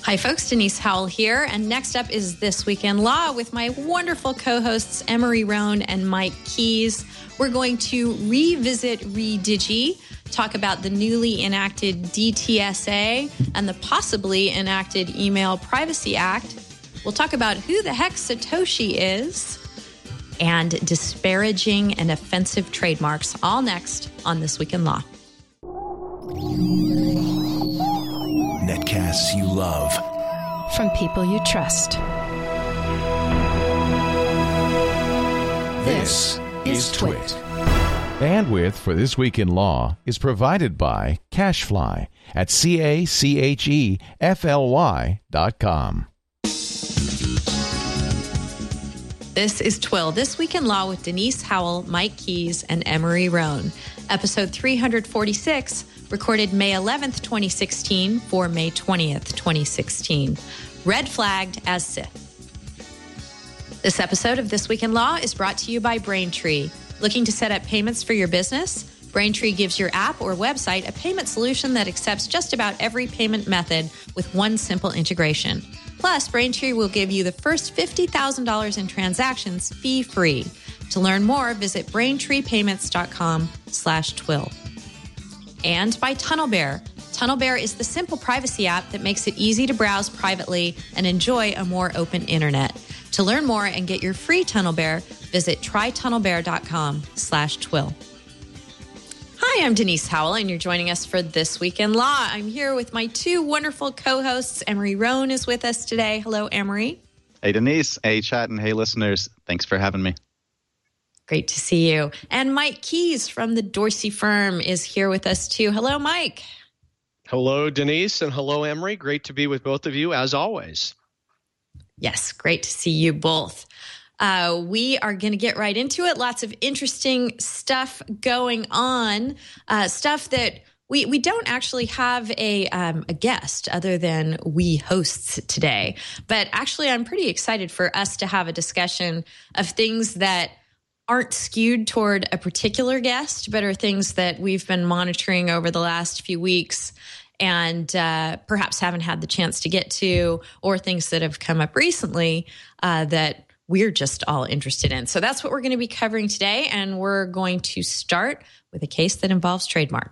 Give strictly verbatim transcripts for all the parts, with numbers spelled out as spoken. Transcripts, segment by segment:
Hi, folks. Denise Howell here. And next up is This Week in Law with my wonderful co-hosts, Emery Roan and Mike Keys. We're going to revisit ReDigi, talk about the newly enacted D T S A and the possibly enacted Email Privacy Act. We'll talk about who the heck Satoshi is and disparaging and offensive trademarks, all next on This Week in Law. Netcasts you love. From people you trust. This is Twit. Bandwidth for This Week in Law is provided by CacheFly at C A C H E F L Y dot com. This is Twill, This Week in Law with Denise Howell, Mike Keys, and Emery Roan. Episode three forty-six, recorded May eleventh, twenty sixteen for May twentieth, twenty sixteen. Red flagged as Sith. This episode of This Week in Law is brought to you by Braintree. Looking to set up payments for your business? Braintree gives your app or website a payment solution that accepts just about every payment method with one simple integration. Plus, Braintree will give you the first fifty thousand dollars in transactions fee-free. To learn more, visit braintreepayments.com slash twill. And by TunnelBear. TunnelBear is the simple privacy app that makes it easy to browse privately and enjoy a more open internet. To learn more and get your free TunnelBear, visit trytunnelbear.com slash twill. Hi, I'm Denise Howell, and you're joining us for This Week in Law. I'm here with my two wonderful co-hosts. Emery Roan is with us today. Hello, Emery. Hey, Denise. Hey, chat, and hey, listeners. Thanks for having me. Great to see you. And Mike Keys from the Dorsey firm is here with us, too. Hello, Mike. Hello, Denise, and hello, Emery. Great to be with both of you, as always. Yes, great to see you both. Uh, we are going to get right into it. Lots of interesting stuff going on, uh, stuff that we we don't actually have a um, a guest other than we hosts today. But actually, I'm pretty excited for us to have a discussion of things that aren't skewed toward a particular guest, but are things that we've been monitoring over the last few weeks and uh, perhaps haven't had the chance to get to, or things that have come up recently uh, that we're just all interested in. So that's what we're going to be covering today, and we're going to start with a case that involves trademark.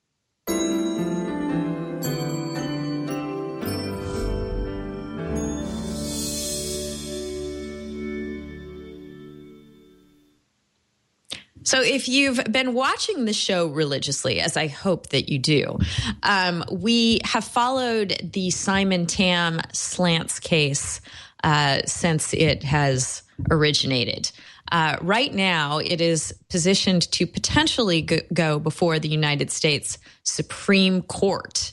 So if you've been watching the show religiously, as I hope that you do, um, we have followed the Simon Tam Slants case uh, since it has originated. Uh, right now, it is positioned to potentially go, go before the United States Supreme Court.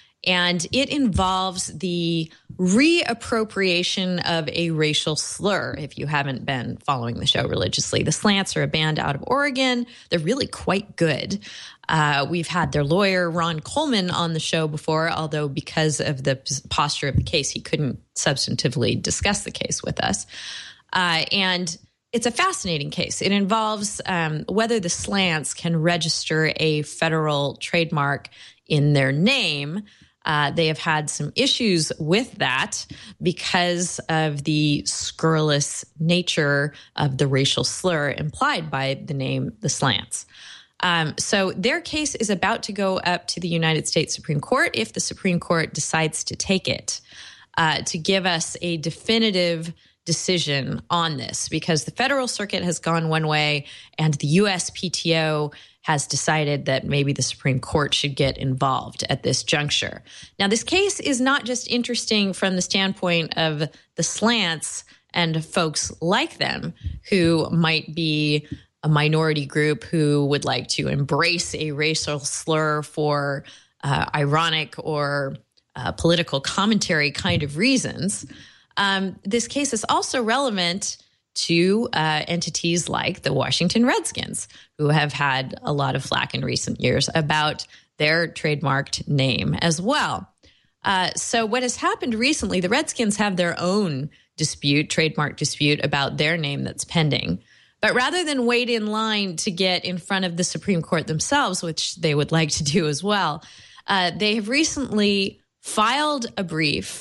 And it involves the reappropriation of a racial slur, if you haven't been following the show religiously. The Slants are a band out of Oregon. They're really quite good. Uh, we've had their lawyer, Ron Coleman, on the show before, although because of the posture of the case, he couldn't substantively discuss the case with us. Uh, and it's a fascinating case. It involves um, whether the Slants can register a federal trademark in their name. Uh, they have had some issues with that because of the scurrilous nature of the racial slur implied by the name the Slants. Um, so their case is about to go up to the United States Supreme Court if the Supreme Court decides to take it, uh, to give us a definitive decision on this, because the federal circuit has gone one way and the U S P T O has decided that maybe the Supreme Court should get involved at this juncture. Now, this case is not just interesting from the standpoint of the Slants and folks like them who might be a minority group who would like to embrace a racial slur for uh, ironic or uh, political commentary kind of reasons. Um, this case is also relevant to uh, entities like the Washington Redskins, who have had a lot of flack in recent years about their trademarked name as well. Uh, so what has happened recently, the Redskins have their own dispute, trademark dispute about their name that's pending. But rather than wait in line to get in front of the Supreme Court themselves, which they would like to do as well, uh, they have recently filed a brief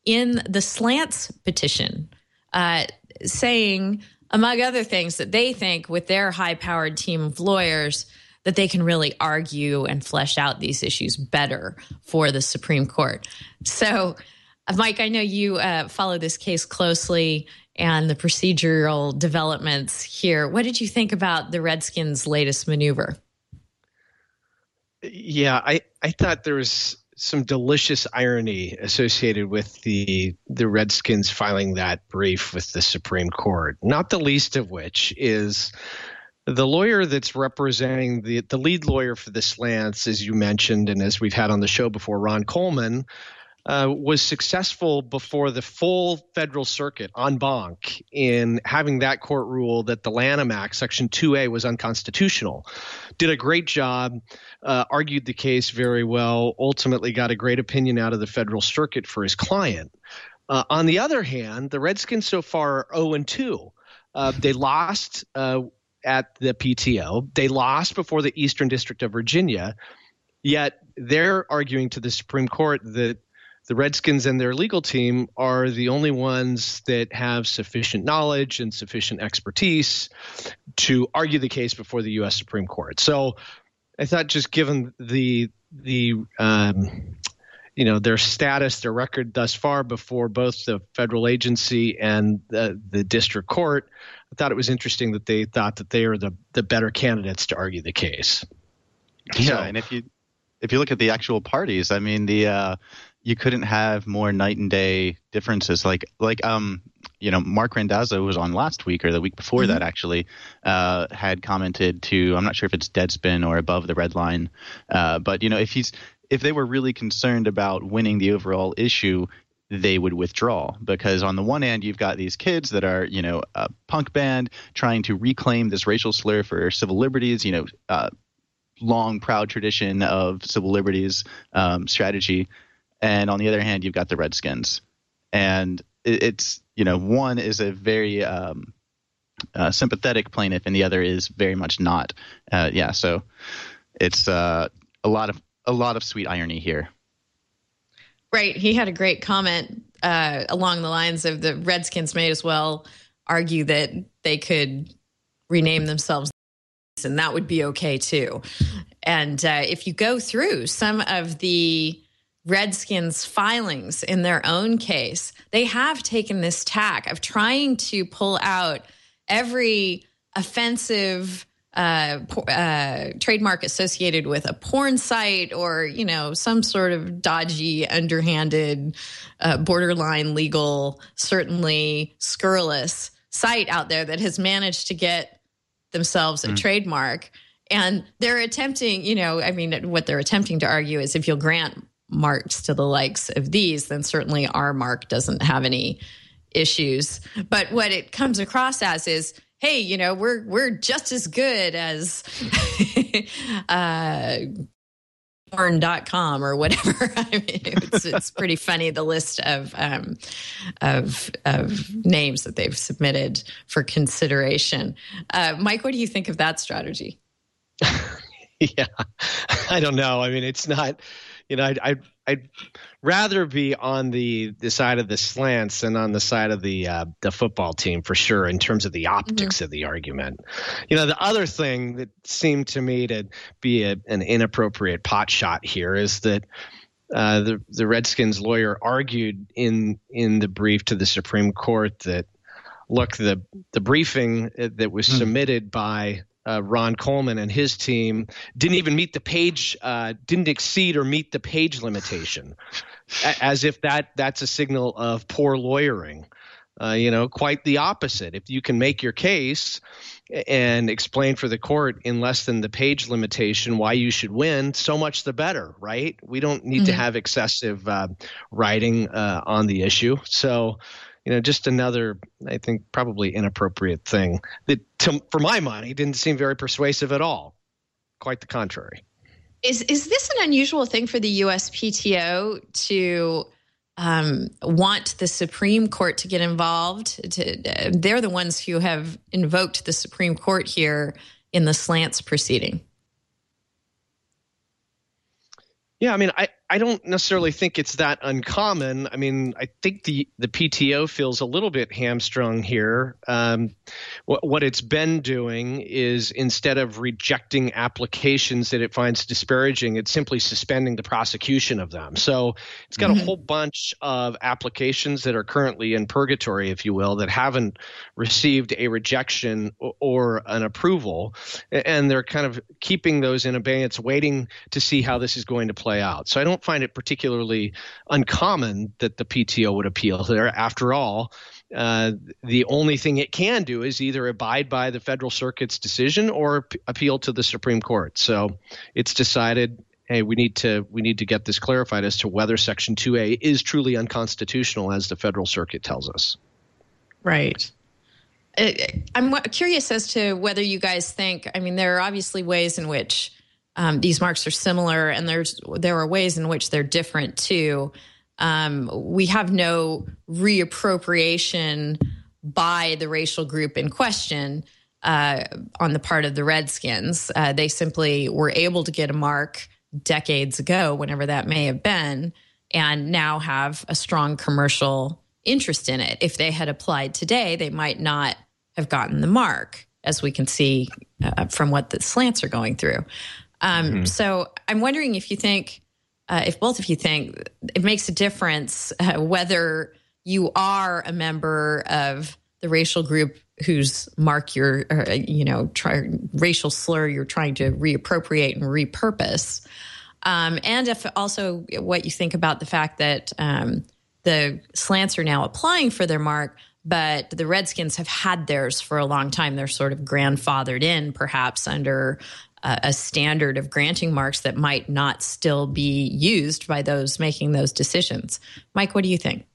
in the Slants petition, uh, saying, among other things, that they think with their high-powered team of lawyers that they can really argue and flesh out these issues better for the Supreme Court. So, Mike, I know you uh, follow this case closely and the procedural developments here. What did you think about the Redskins' latest maneuver? Yeah, I, I thought there was some delicious irony associated with the the Redskins filing that brief with the Supreme Court, not the least of which is the lawyer that's representing the, the lead lawyer for the Slants, as you mentioned, and as we've had on the show before, Ron Coleman, Uh, was successful before the full federal circuit en banc in having that court rule that the Lanham Act, Section two A, was unconstitutional. Did a great job, uh, argued the case very well, ultimately got a great opinion out of the federal circuit for his client. Uh, on the other hand, the Redskins so far are oh and two. Uh, they lost uh, at the P T O. They lost before the Eastern District of Virginia, yet they're arguing to the Supreme Court that the Redskins and their legal team are the only ones that have sufficient knowledge and sufficient expertise to argue the case before the U S Supreme Court. So I thought, just given the the um, you know their status, their record thus far before both the federal agency and the, the district court, I thought it was interesting that they thought that they are the the better candidates to argue the case. Yeah, So, and if you if you look at the actual parties, I mean the. Uh, You couldn't have more night and day differences. Like, like um, you know, Mark Randazzo, who was on last week or the week before mm-hmm. that, actually, uh, had commented to, I'm not sure if it's Deadspin or Above the Red Line, uh, but you know, if he's if they were really concerned about winning the overall issue, they would withdraw, because on the one hand, you've got these kids that are, you know, a punk band trying to reclaim this racial slur for civil liberties, you know, uh, long proud tradition of civil liberties um, strategy. And on the other hand, you've got the Redskins. And it's, you know, one is a very um, uh, sympathetic plaintiff and the other is very much not. Uh, yeah, so it's uh, a lot of a lot of sweet irony here. Right. He had a great comment uh, along the lines of the Redskins may as well argue that they could rename themselves and that would be okay too. And uh, if you go through some of the Redskins filings in their own case, they have taken this tack of trying to pull out every offensive uh, uh, trademark associated with a porn site or, you know, some sort of dodgy, underhanded, uh, borderline legal, certainly scurrilous site out there that has managed to get themselves a mm. trademark. And they're attempting, you know, I mean, what they're attempting to argue is if you'll grant marks to the likes of these, then certainly our mark doesn't have any issues. But what it comes across as is, hey, you know, we're we're just as good as uh, porn dot com or whatever. I mean, it's it's pretty funny, the list of um, of of names that they've submitted for consideration. Uh, Mike, what do you think of that strategy? Yeah, I don't know. I mean, it's not. You know, I'd, I'd, I'd rather be on the, the side of the Slants than on the side of the uh, the football team for sure in terms of the optics mm-hmm. of the argument. You know, the other thing that seemed to me to be a, an inappropriate pot shot here is that uh, the the Redskins lawyer argued in in the brief to the Supreme Court that, look, the the briefing that was mm-hmm. submitted by Uh, Ron Coleman and his team didn't even meet the page, uh, didn't exceed or meet the page limitation, a- as if that that's a signal of poor lawyering. Uh, you know, quite the opposite. If you can make your case and explain for the court in less than the page limitation why you should win, so much the better, right? We don't need mm-hmm. to have excessive uh, writing uh, on the issue. So, you know, just another, I think, probably inappropriate thing that, to, for my money, didn't seem very persuasive at all. Quite the contrary. Is is this an unusual thing for the U S P T O to um, want the Supreme Court to get involved? To, uh, they're the ones who have invoked the Supreme Court here in the Slants proceeding. Yeah, I mean, I, I don't necessarily think it's that uncommon. I mean, I think the, the P T O feels a little bit hamstrung here. Um, what, what it's been doing is instead of rejecting applications that it finds disparaging, it's simply suspending the prosecution of them. So it's got mm-hmm. a whole bunch of applications that are currently in purgatory, if you will, that haven't received a rejection or, or an approval. And they're kind of keeping those in abeyance, waiting to see how this is going to play out. So I don't find it particularly uncommon that the P T O would appeal there. After all, uh, the only thing it can do is either abide by the Federal Circuit's decision or p- appeal to the Supreme Court. So it's decided, hey, we need to we need to get this clarified as to whether Section two A is truly unconstitutional, as the Federal Circuit tells us. Right. I'm curious as to whether you guys think, I mean, there are obviously ways in which um, these marks are similar, and there's there are ways in which they're different too. Um, we have no reappropriation by the racial group in question uh, on the part of the Redskins. Uh, they simply were able to get a mark decades ago, whenever that may have been, and now have a strong commercial interest in it. If they had applied today, they might not have gotten the mark, as we can see uh, from what the slants are going through. Um, mm-hmm. So I'm wondering if you think, uh, if both of you think it makes a difference uh, whether you are a member of the racial group whose mark you're, uh, you know, try, racial slur you're trying to reappropriate and repurpose. Um, and if also what you think about the fact that um, the slants are now applying for their mark, but the Redskins have had theirs for a long time. They're sort of grandfathered in, perhaps, under uh, a standard of granting marks that might not still be used by those making those decisions. Mike, what do you think?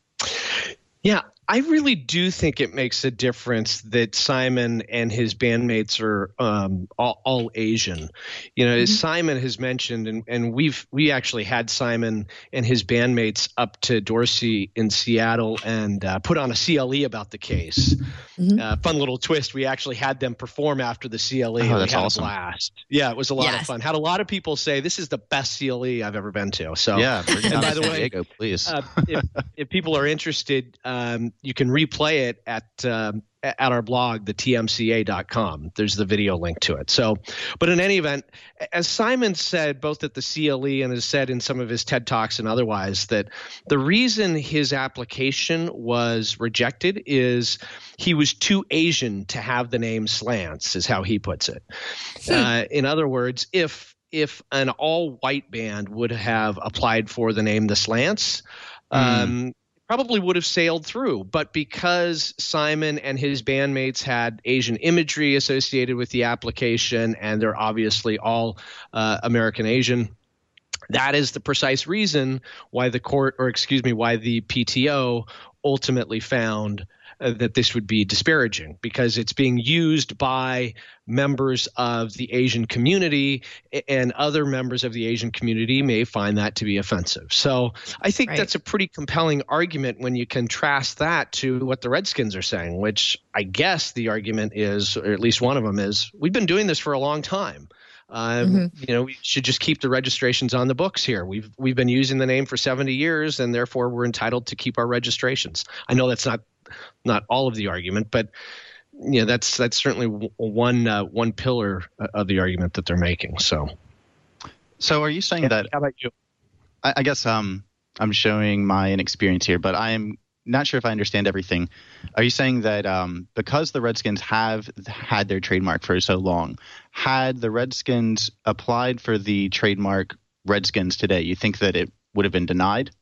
Yeah, I really do think it makes a difference that Simon and his bandmates are um, all, all Asian. You know, mm-hmm. as Simon has mentioned, and, and we've we actually had Simon and his bandmates up to Dorsey in Seattle and uh, put on a C L E about the case. Mm-hmm. Uh, fun little twist. We actually had them perform after the C L E. Oh, that's we had awesome. A blast. Yeah, it was a lot yes. of fun. Had a lot of people say this is the best C L E I've ever been to. So yeah, bring it and down by to the San way, Diego, please. uh, if, if people are interested, um, you can replay it at um, at our blog, the T M C A dot com. There's the video link to it. So, but in any event, as Simon said, both at the C L E and has said in some of his TED Talks and otherwise, that the reason his application was rejected is he was too Asian to have the name Slants, is how he puts it. Hmm. Uh, in other words, if if an all-white band would have applied for the name the Slants, mm. um, probably would have sailed through. But because Simon and his bandmates had Asian imagery associated with the application, and they're obviously all uh, American Asian, that is the precise reason why the court, or excuse me, why the P T O ultimately found uh, that this would be disparaging, because it's being used by members of the Asian community, and other members of the Asian community may find that to be offensive. So I think right. that's a pretty compelling argument when you contrast that to what the Redskins are saying, which I guess the argument is, or at least one of them is, we've been doing this for a long time. Um, mm-hmm. You know, we should just keep the registrations on the books here. We've we've been using the name for seventy years, and therefore we're entitled to keep our registrations. I know that's not not all of the argument, but you know, that's that's certainly one uh, one pillar of the argument that they're making. So, so are you saying yeah, that? How about you? I, I guess um, I'm showing my inexperience here, but I am not sure if I understand everything. Are you saying that um, because the Redskins have had their trademark for so long, had the Redskins applied for the trademark Redskins today, you think that it would have been denied?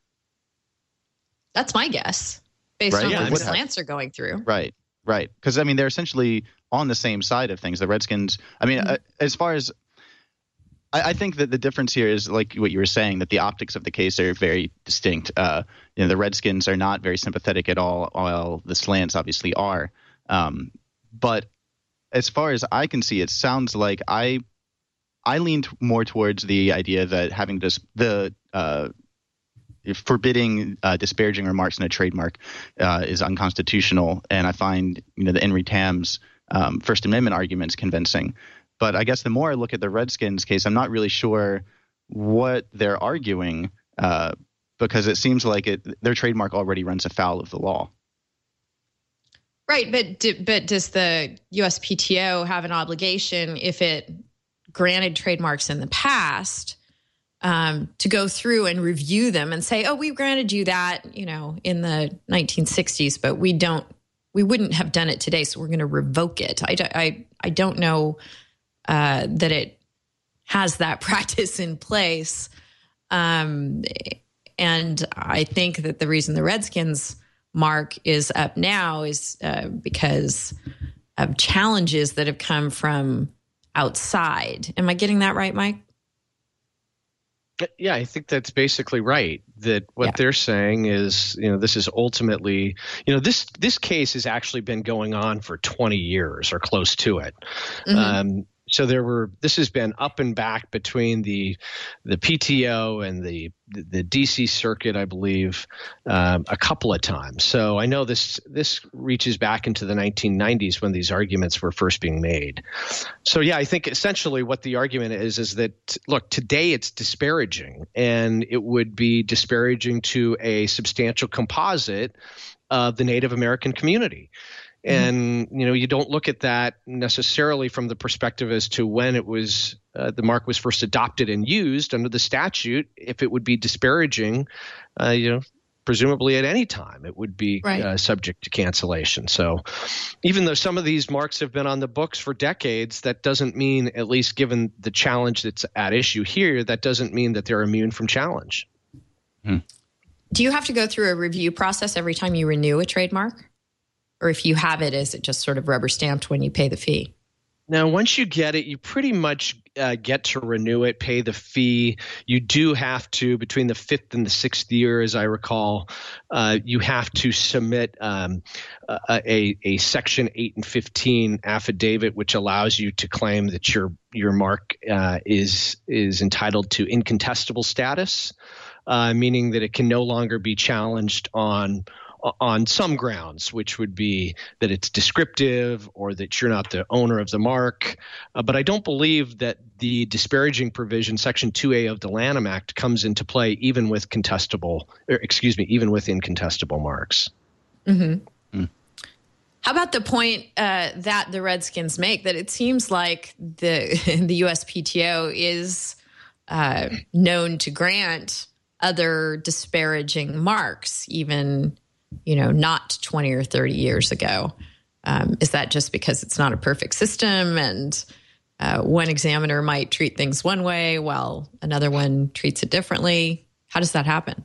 That's my guess, based right? on yeah, what the slants are going through. Right, right. Because, I mean, they're essentially on the same side of things. The Redskins, I mean, mm-hmm. uh, as far as I, I think that the difference here is, like what you were saying, that the optics of the case are very distinct. Uh, you know, the Redskins are not very sympathetic at all, while the slants obviously are. Um, but as far as I can see, it sounds like I I leaned more towards the idea that having this the uh, forbidding uh, disparaging remarks in a trademark uh, is unconstitutional, and I find you know the Henry Tam's um, First Amendment arguments convincing. But I guess the more I look at the Redskins case, I'm not really sure what they're arguing, uh, because it seems like it, their trademark already runs afoul of the law. Right, but do, but does the U S P T O have an obligation, if it granted trademarks in the past, um, to go through and review them and say, "Oh, we granted you that, you know, in the nineteen sixties, but we don't, we wouldn't have done it today, so we're going to revoke it." I, I, I don't know uh, that it has that practice in place, um, and I think that the reason the Redskins mark is up now is uh, because of challenges that have come from outside. Am I getting that right, Mike? Yeah, I think that's basically right. That what yeah. they're saying is, you know, this is ultimately, you know, this this case has actually been going on for twenty years or close to it. Mm-hmm. Um, so there were, this has been up and back between the the P T O and the the D C Circuit, I believe, um, a couple of times. So I know this this reaches back into the nineteen nineties when these arguments were first being made. So yeah, I think essentially what the argument is is that, look, today it's disparaging, and it would be disparaging to a substantial composite of the Native American community. And, you know, you don't look at that necessarily from the perspective as to when it was uh, the mark was first adopted and used under the statute. If it would be disparaging, uh, you know, presumably at any time it would be right. uh, subject to cancellation. So even though some of these marks have been on the books for decades, that doesn't mean, at least given the challenge that's at issue here, that doesn't mean that they're immune from challenge. Hmm. Do you have to go through a review process every time you renew a trademark? Or if you have it, is it just sort of rubber stamped when you pay the fee? Now, once you get it, you pretty much uh, get to renew it, pay the fee. You do have to, between the fifth and the sixth year, as I recall, uh, you have to submit um, a, a, a Section eight and fifteen affidavit, which allows you to claim that your your mark uh, is is entitled to incontestable status, uh, meaning that it can no longer be challenged on on some grounds, which would be that it's descriptive or that you're not the owner of the mark. Uh, but I don't believe that the disparaging provision, Section two A of the Lanham Act, comes into play even with contestable, or excuse me, even with incontestable marks. Mm-hmm. Mm. How about the point uh, that the Redskins make, that it seems like the the U S P T O is uh, known to grant other disparaging marks, even you know, not twenty or thirty years ago? Um, is that just because it's not a perfect system, and uh, one examiner might treat things one way while another one treats it differently? How does that happen?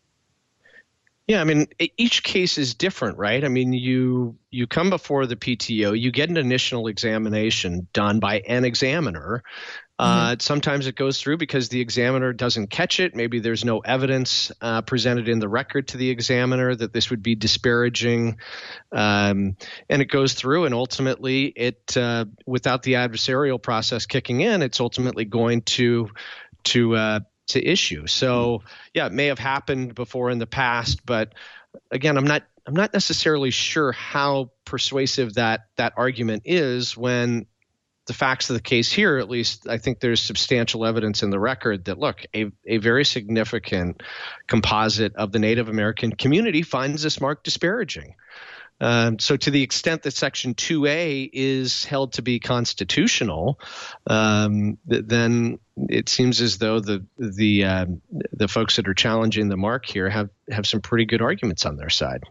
Yeah, I mean, each case is different, right? I mean, you you come before the P T O, you get an initial examination done by an examiner. Uh, mm-hmm. Sometimes it goes through because the examiner doesn't catch it. Maybe there's no evidence uh, presented in the record to the examiner that this would be disparaging. Um, and it goes through, and ultimately it, uh, without the adversarial process kicking in, it's ultimately going to, to, uh, to issue. So yeah, it may have happened before in the past, but again, I'm not, I'm not necessarily sure how persuasive that, that argument is when the facts of the case here, at least, I think there's substantial evidence in the record that, look, a, a very significant composite of the Native American community finds this mark disparaging. Um, so to the extent that Section two A is held to be constitutional, um, th- then it seems as though the the uh, the folks that are challenging the mark here have, have some pretty good arguments on their side.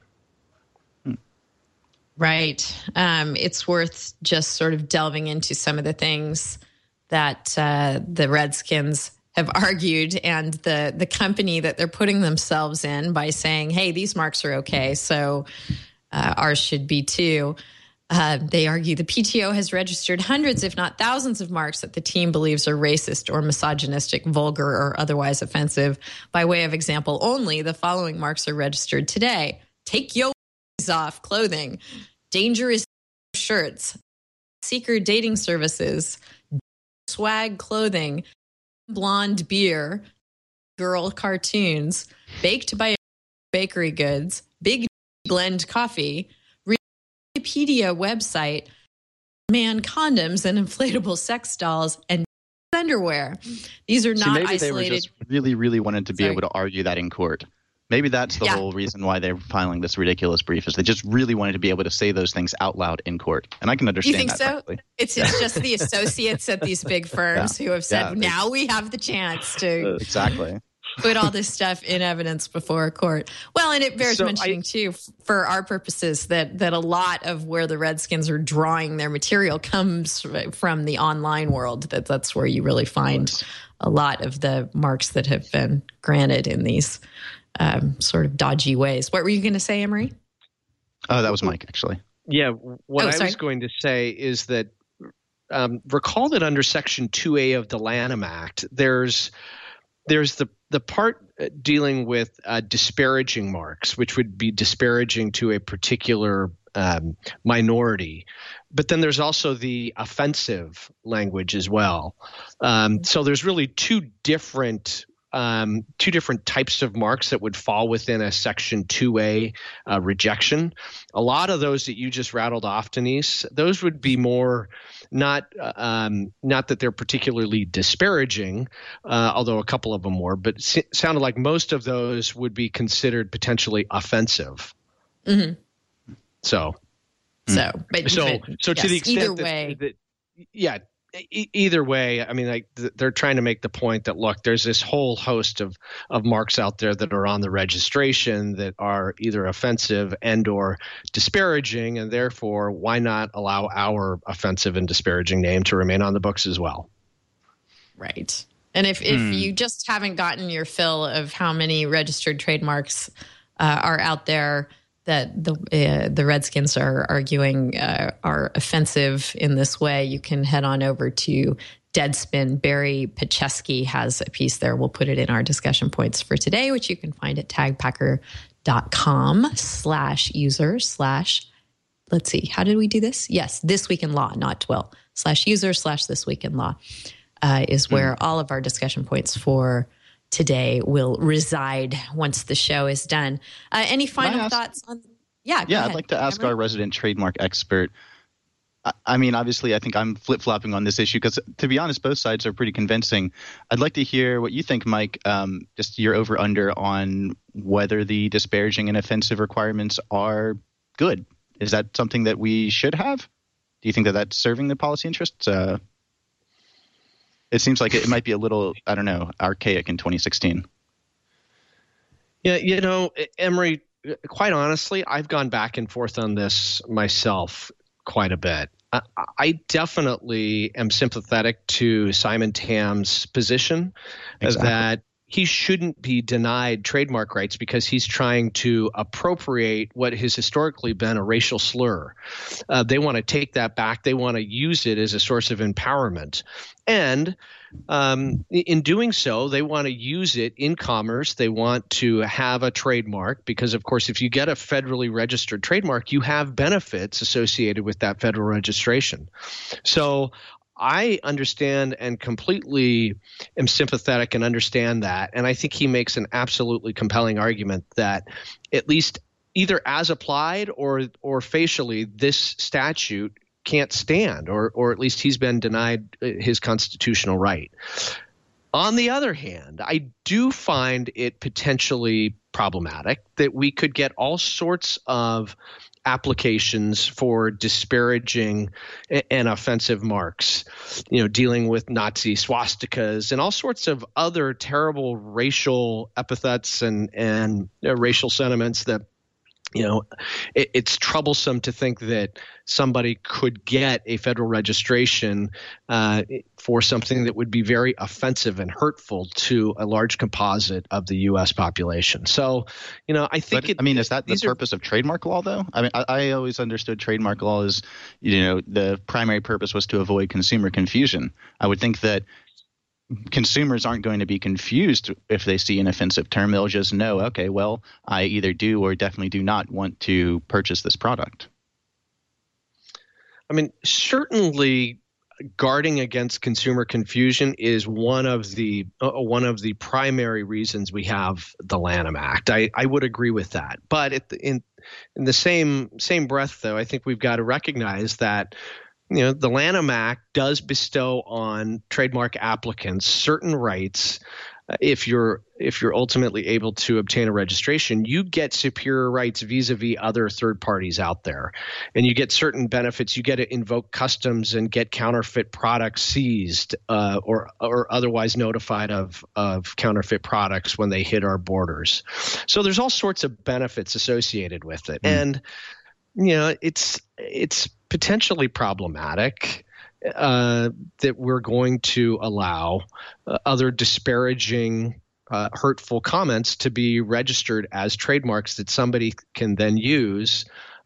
Right. Um, it's worth just sort of delving into some of the things that uh, the Redskins have argued, and the the company that they're putting themselves in by saying, hey, these marks are okay, so uh, ours should be too. Uh, they argue the P T O has registered hundreds, if not thousands, of marks that the team believes are racist or misogynistic, vulgar, or otherwise offensive. By way of example only, the following marks are registered today: Take Yo Off clothing, Dangerous shirts, Seeker dating services, Swag clothing, Blonde beer, Girl cartoons, Baked by bakery goods, Big Blend coffee, Wikipedia website, Man condoms and inflatable sex dolls, and underwear. These are See, not maybe isolated. They were just really, really wanted to be Sorry. able to argue that in court. Maybe that's the Yeah. whole reason why they're filing this ridiculous brief, is they just really wanted to be able to say those things out loud in court. And I can You understand think that. so? Frankly. It's, it's just the associates at these big firms Yeah. who have said, Yeah. now we have the chance to Exactly. put all this stuff in evidence before a court. Well, and it bears So mentioning I- too, f- for our purposes, that that a lot of where the Redskins are drawing their material comes from the online world. That that's where you really find a lot of the marks that have been granted in these um, sort of dodgy ways. What were you going to say, Emery? Oh, that was Mike, actually. Yeah, what Oh, I sorry. was going to say is that um, recall that under Section two A of the Lanham Act, there's there's the the part dealing with uh, disparaging marks, which would be disparaging to a particular um, minority. But then there's also the offensive language as well. Um, so there's really two different um, two different types of marks that would fall within a Section two A uh, rejection. A lot of those that you just rattled off, Denise, those would be more not uh, um, not that they're particularly disparaging, uh, although a couple of them were, but s- sounded like most of those would be considered potentially offensive. Mm-hmm. So, So, but so, but, so to yes, the extent either that, way, that, yeah, e- either way, I mean, like th- they're trying to make the point that look, there's this whole host of of marks out there that are on the registration that are either offensive and or disparaging, and therefore, why not allow our offensive and disparaging name to remain on the books as well? right. And if if you just haven't gotten your fill of how many registered trademarks uh, are out there that the uh, the Redskins are arguing uh, are offensive in this way, you can head on over to Deadspin. Barry Pacheski has a piece there. We'll put it in our discussion points for today, which you can find at tagpacker.com slash user slash, let's see, how did we do this? Yes, This Week in Law, not Twill, slash user slash This Week in Law uh, is where mm. all of our discussion points for today will reside once the show is done. Uh, any final ask, thoughts on? Yeah, yeah. ahead. I'd like to ask Emery? our resident trademark expert. I, I mean, obviously, I think I'm flip flopping on this issue because, to be honest, both sides are pretty convincing. I'd like to hear what you think, Mike. Um, just your over under on whether the disparaging and offensive requirements are good. Is that something that we should have? Do you think that that's serving the policy interests? Uh, It seems like it might be a little, I don't know, archaic in twenty sixteen. Yeah, you know, Emery, quite honestly, I've gone back and forth on this myself quite a bit. I, I definitely am sympathetic to Simon Tam's position Exactly. that he shouldn't be denied trademark rights because he's trying to appropriate what has historically been a racial slur. Uh, they want to take that back. They want to use it as a source of empowerment. And um, in doing so, they want to use it in commerce. They want to have a trademark because, of course, if you get a federally registered trademark, you have benefits associated with that federal registration. So I understand and completely am sympathetic and understand that. And I think he makes an absolutely compelling argument that at least either as applied or or facially, this statute can't stand, or or at least he's been denied his constitutional right. On the other hand, I do find it potentially problematic that we could get all sorts of applications for disparaging and offensive marks, you know, dealing with Nazi swastikas and all sorts of other terrible racial epithets and and uh, racial sentiments that, you know, it, it's troublesome to think that somebody could get a federal registration uh, for something that would be very offensive and hurtful to a large composite of the U S population. So, you know, I think But, it, I mean, is that the these are- purpose of trademark law, though? I mean, I, I always understood trademark law as, you know, the primary purpose was to avoid consumer confusion. I would think that consumers aren't going to be confused if they see an offensive term. They'll just know, okay, well, I either do or definitely do not want to purchase this product. I mean, certainly guarding against consumer confusion is one of the uh, one of the primary reasons we have the Lanham Act. I, I would agree with that. But at the, in in the same same breath, though, I think we've got to recognize that you know, the Lanham Act does bestow on trademark applicants certain rights. Uh, if you're if you're ultimately able to obtain a registration, you get superior rights vis-a-vis other third parties out there, and you get certain benefits. You get to invoke customs and get counterfeit products seized uh, or or otherwise notified of of counterfeit products when they hit our borders. So there's all sorts of benefits associated with it, mm. and you know it's it's potentially problematic uh, that we're going to allow uh, other disparaging, uh, hurtful comments to be registered as trademarks that somebody can then use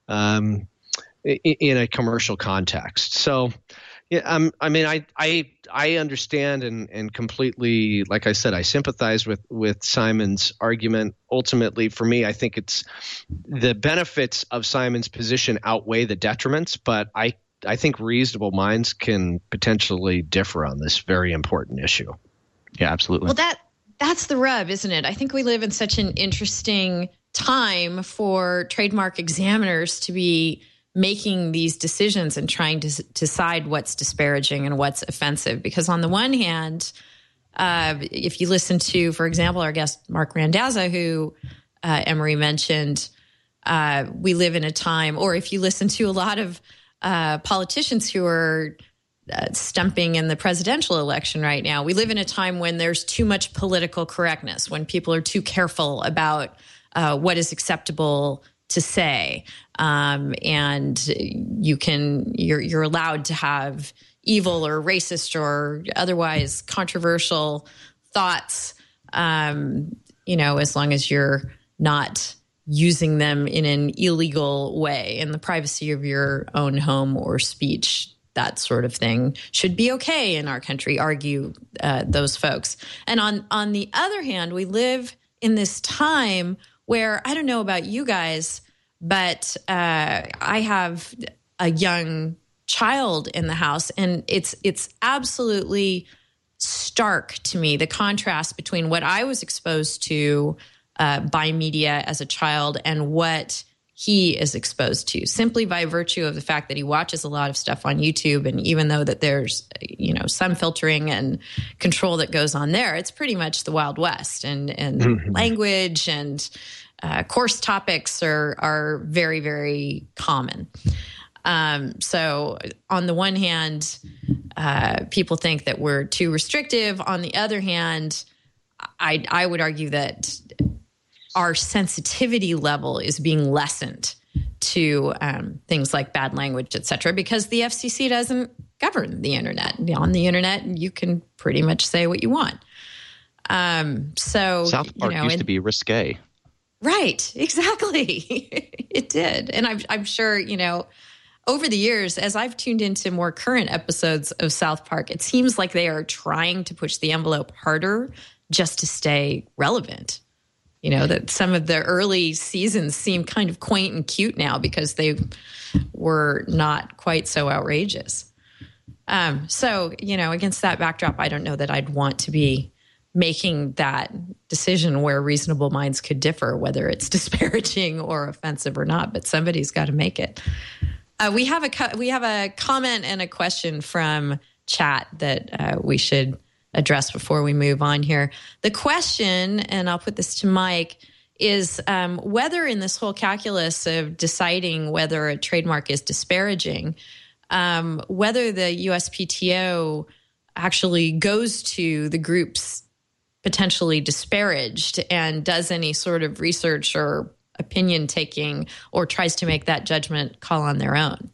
um, in, in a commercial context. So, yeah, um, I mean, I I I understand and and completely, like I said, I sympathize with with Simon's argument. Ultimately, for me, I think it's the benefits of Simon's position outweigh the detriments, but I I think reasonable minds can potentially differ on this very important issue. Yeah, absolutely. Well, that that's the rub, isn't it? I think we live in such an interesting time for trademark examiners to be making these decisions and trying to s- decide what's disparaging and what's offensive. Because on the one hand, uh, if you listen to, for example, our guest Mark Randazza, who uh, Emery mentioned, uh, we live in a time, or if you listen to a lot of uh, politicians who are uh, stumping in the presidential election right now, we live in a time when there's too much political correctness, when people are too careful about uh, what is acceptable to say, um, and you can you're you're allowed to have evil or racist or otherwise controversial thoughts, um, you know, as long as you're not using them in an illegal way in the privacy of your own home or speech. That sort of thing should be okay in our country, argue uh, those folks. And on on the other hand, we live in this time where, I don't know about you guys, but uh, I have a young child in the house, and it's it's absolutely stark to me, the contrast between what I was exposed to uh, by media as a child and what he is exposed to, simply by virtue of the fact that he watches a lot of stuff on YouTube. And even though that there's, you know, some filtering and control that goes on there, it's pretty much the Wild West, and, and mm-hmm. language and uh, course topics are, are very, very common. Um, so on the one hand, uh, people think that we're too restrictive. On the other hand, I, I would argue that our sensitivity level is being lessened to um, things like bad language, et cetera, because the F C C doesn't govern the internet. On the internet, you can pretty much say what you want. Um, so South Park you know, used and, to be risque. Right, exactly. It did. And I'm, I'm sure, you know, over the years, as I've tuned into more current episodes of South Park, it seems like they are trying to push the envelope harder just to stay relevant. You know, that some of the early seasons seem kind of quaint and cute now because they were not quite so outrageous. Um, so, you know, against that backdrop, I don't know that I'd want to be making that decision where reasonable minds could differ, whether it's disparaging or offensive or not, but somebody's got to make it. Uh, we have a co- we have a comment and a question from chat that uh, we should address before we move on here. The question, and I'll put this to Mike, is um, whether in this whole calculus of deciding whether a trademark is disparaging, um, whether the U S P T O actually goes to the groups potentially disparaged and does any sort of research or opinion taking or tries to make that judgment call on their own.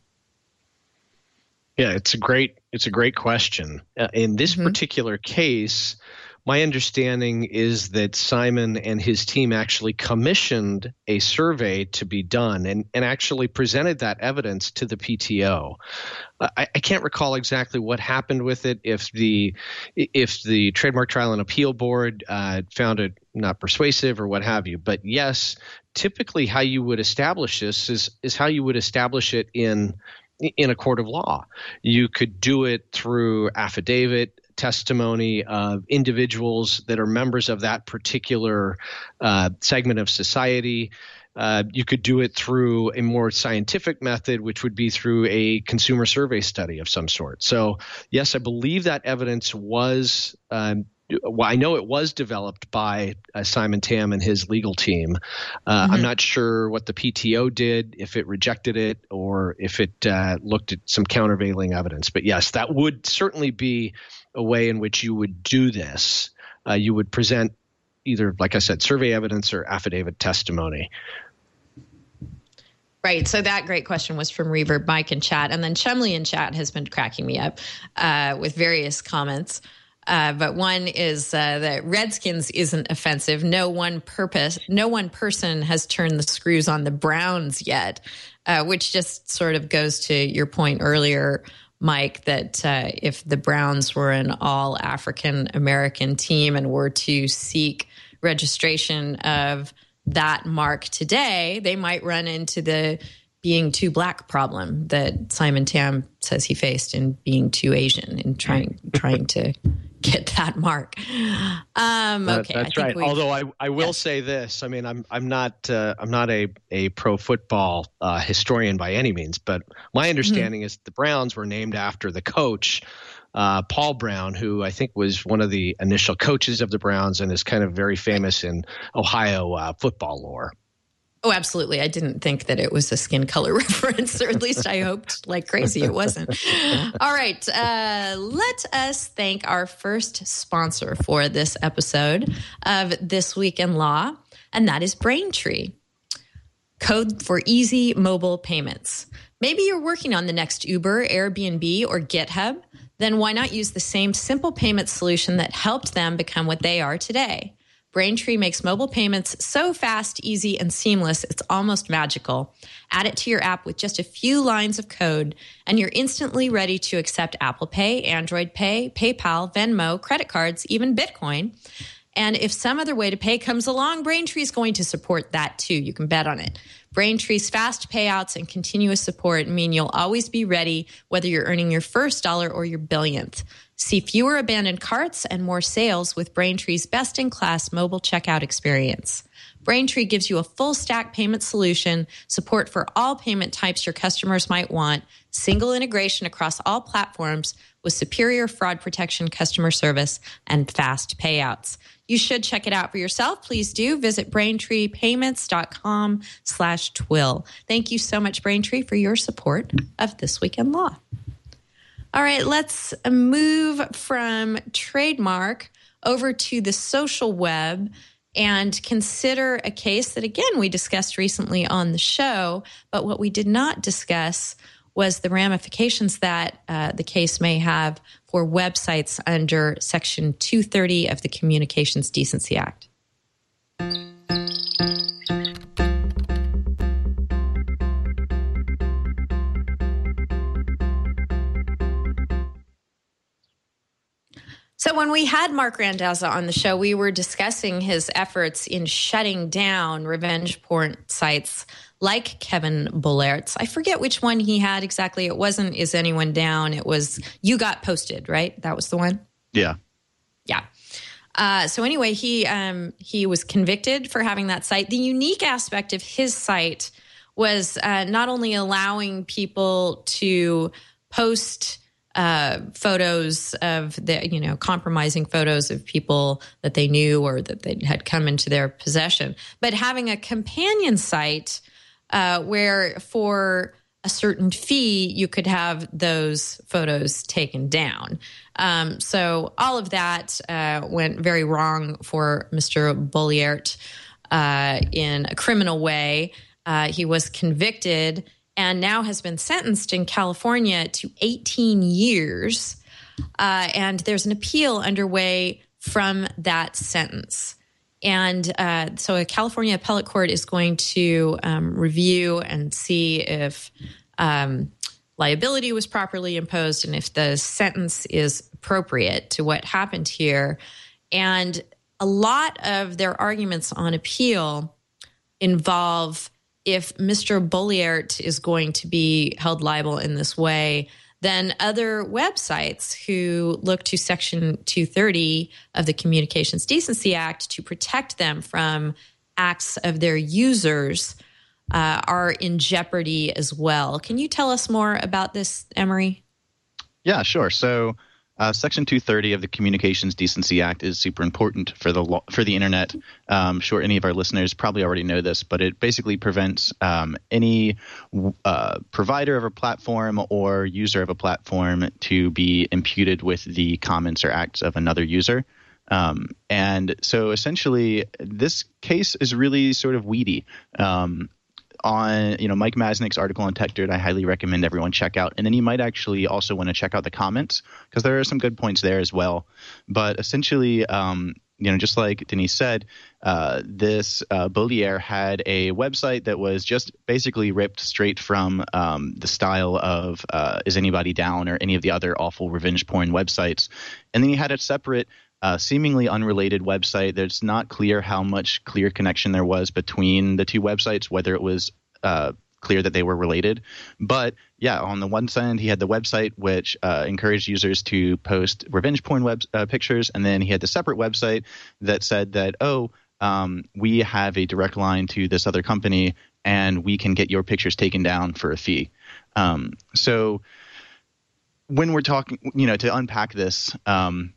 Yeah, it's a great it's a great question. Uh, in this mm-hmm. particular case, my understanding is that Simon and his team actually commissioned a survey to be done and, and actually presented that evidence to the P T O. Uh, I, I can't recall exactly what happened with it, if the if the Trademark Trial and Appeal Board uh, found it not persuasive or what have you. But yes, typically how you would establish this is is how you would establish it in in a court of law. You could do it through affidavit testimony of individuals that are members of that particular uh, segment of society. Uh, you could do it through a more scientific method, which would be through a consumer survey study of some sort. So, yes, I believe that evidence was um, well, I know it was developed by uh, Simon Tam and his legal team. Uh, mm-hmm. I'm not sure what the P T O did, if it rejected it or if it uh, looked at some countervailing evidence. But yes, that would certainly be a way in which you would do this. Uh, you would present either, like I said, survey evidence or affidavit testimony. Right. So that great question was from Reverb Mike in chat. And then Chumley in chat has been cracking me up uh, with various comments. Uh, but one is uh, that Redskins isn't offensive. No one purpose, no one person has turned the screws on the Browns yet, uh, which just sort of goes to your point earlier, Mike, that uh, if the Browns were an all African American team and were to seek registration of that mark today, they might run into the being too black problem that Simon Tam says he faced in being too Asian in trying trying to get that mark. Um, okay, that's right. We, Although I, I will yes. say this, I mean, I'm I'm not uh, I'm not a a pro football uh, historian by any means, but my understanding mm-hmm. is the Browns were named after the coach, uh, Paul Brown, who I think was one of the initial coaches of the Browns and is kind of very famous in Ohio uh, football lore. Oh, absolutely. I didn't think that it was a skin color reference, or at least I hoped like crazy it wasn't. All right. Uh, let us thank our first sponsor for this episode of This Week in Law, and that is Braintree, code for easy mobile payments. Maybe you're working on the next Uber, Airbnb, or GitHub. Then why not use the same simple payment solution that helped them become what they are today? Braintree makes mobile payments so fast, easy, and seamless, it's almost magical. Add it to your app with just a few lines of code, and you're instantly ready to accept Apple Pay, Android Pay, PayPal, Venmo, credit cards, even Bitcoin. And if some other way to pay comes along, Braintree is going to support that too. You can bet on it. Braintree's fast payouts and continuous support mean you'll always be ready, whether you're earning your first dollar or your billionth. See fewer abandoned carts and more sales with Braintree's best-in-class mobile checkout experience. Braintree gives you a full-stack payment solution, support for all payment types your customers might want, single integration across all platforms with superior fraud protection, customer service, and fast payouts. You should check it out for yourself. Please do visit braintreepayments.com slash twill. Thank you so much, Braintree, for your support of This Week in Law. All right, let's move from trademark over to the social web and consider a case that, again, we discussed recently on the show, but what we did not discuss was the ramifications that uh, the case may have for websites under Section two thirty of the Communications Decency Act. So when we had Mark Randazza on the show, we were discussing his efforts in shutting down revenge porn sites like Kevin Bollert's. I forget which one he had exactly. It wasn't Is Anyone Down? It was You Got Posted, right? That was the one? Yeah. Yeah. Uh, so anyway, he um, he was convicted for having that site. The unique aspect of his site was uh, not only allowing people to post Uh, photos of the, you know, compromising photos of people that they knew or that they had come into their possession, but having a companion site uh, where for a certain fee, you could have those photos taken down. Um, so all of that uh, went very wrong for Mister Bollert uh, in a criminal way. Uh, he was convicted and now has been sentenced in California to eighteen years. Uh, and there's an appeal underway from that sentence. And uh, so a California appellate court is going to um, review and see if um, liability was properly imposed and if the sentence is appropriate to what happened here. And a lot of their arguments on appeal involve, if Mister Bollert is going to be held liable in this way, then other websites who look to Section two thirty of the Communications Decency Act to protect them from acts of their users uh, are in jeopardy as well. Can you tell us more about this, Emory? Yeah, sure. So uh, Section two thirty of the Communications Decency Act is super important for the law, for the internet. Um, sure, any of our listeners probably already know this, but it basically prevents um, any uh, provider of a platform or user of a platform to be imputed with the comments or acts of another user. Um, and so essentially, this case is really sort of weedy. Um, on, you know, Mike Masnick's article on TechDirt, I highly recommend everyone check out. And then you might actually also want to check out the comments, because there are some good points there as well. But essentially, um, you know, just like Denise said, uh, this uh, Bollier had a website that was just basically ripped straight from um, the style of uh, Is Anybody Down or any of the other awful revenge porn websites. And then he had a separate Uh, seemingly unrelated website. There's not clear how much clear connection there was between the two websites, whether it was uh, clear that they were related. But yeah, on the one side, he had the website which uh, encouraged users to post revenge porn web uh, pictures, and then he had the separate website that said that, oh, um, we have a direct line to this other company, and we can get your pictures taken down for a fee. Um, so when we're talking, you know, to unpack this, um,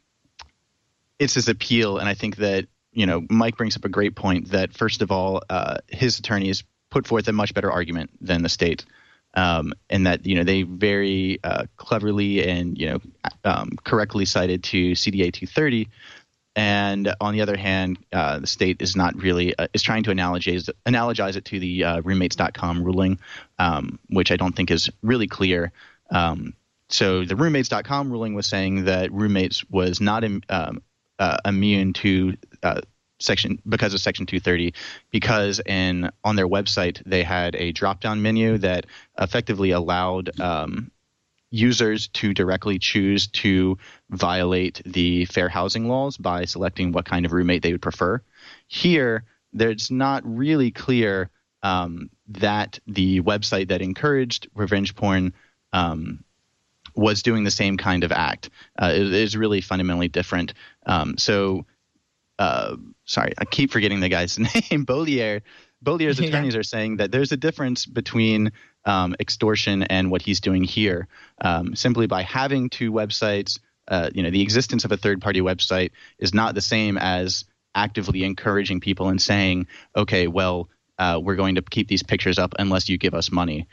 it's his appeal, and I think that, you know, Mike brings up a great point that, first of all, uh, his attorneys put forth a much better argument than the state, um, and that, you know, they very uh, cleverly and, you know, um, correctly cited to C D A two thirty, and on the other hand, uh, the state is not really uh, is trying to analogize analogize it to the uh, roommates dot com ruling, um, which I don't think is really clear. Um, so the roommates dot com ruling was saying that Roommates was not in, um, Uh, immune to uh, section because of Section two thirty, because in on their website they had a drop-down menu that effectively allowed um, users to directly choose to violate the fair housing laws by selecting what kind of roommate they would prefer. Here, there's not really clear um, that the website that encouraged revenge porn um, was doing the same kind of act. Uh, it is really fundamentally different. Um, so, uh, sorry, I keep forgetting the guy's name. Bollier. Bollier's attorneys yeah. are saying that there's a difference between um, extortion and what he's doing here. Um, simply by having two websites, uh, you know, the existence of a third-party website is not the same as actively encouraging people and saying, okay, well, uh, we're going to keep these pictures up unless you give us money.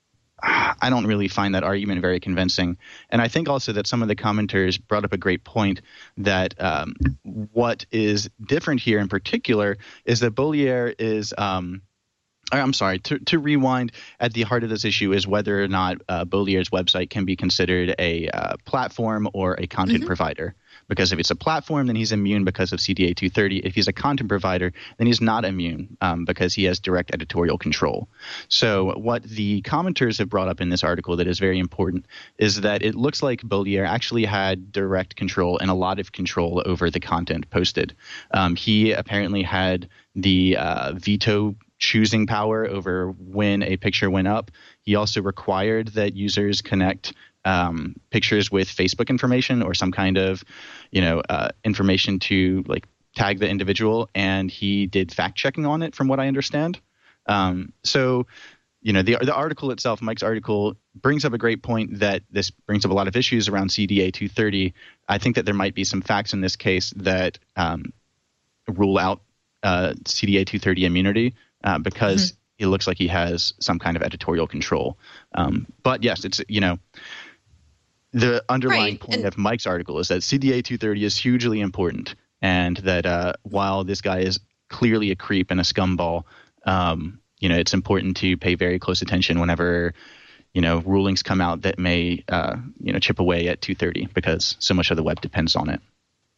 I don't really find that argument very convincing. And I think also that some of the commenters brought up a great point that um, what is different here in particular is that Bollier is um, – I'm sorry, to, to rewind, at the heart of this issue is whether or not uh, Bollier's website can be considered a uh, platform or a content mm-hmm. provider. Because if it's a platform, then he's immune because of C D A two thirty. If he's a content provider, then he's not immune um, because he has direct editorial control. So what the commenters have brought up in this article that is very important is that it looks like Bollier actually had direct control and a lot of control over the content posted. Um, he apparently had the uh, veto choosing power over when a picture went up. He also required that users connect um, pictures with Facebook information or some kind of, you know, uh, information to like tag the individual. And he did fact checking on it, from what I understand. Um, so, you know, the the article itself, Mike's article, brings up a great point that this brings up a lot of issues around C D A two thirty. I think that there might be some facts in this case that um, rule out uh, C D A two thirty immunity. Uh, because mm-hmm. it looks like he has some kind of editorial control. Um, but yes, it's, you know, the underlying right. point and- of Mike's article is that C D A two thirty is hugely important, and that uh, while this guy is clearly a creep and a scumball, um, you know, it's important to pay very close attention whenever, you know, rulings come out that may, uh, you know, chip away at two thirty, because so much of the web depends on it.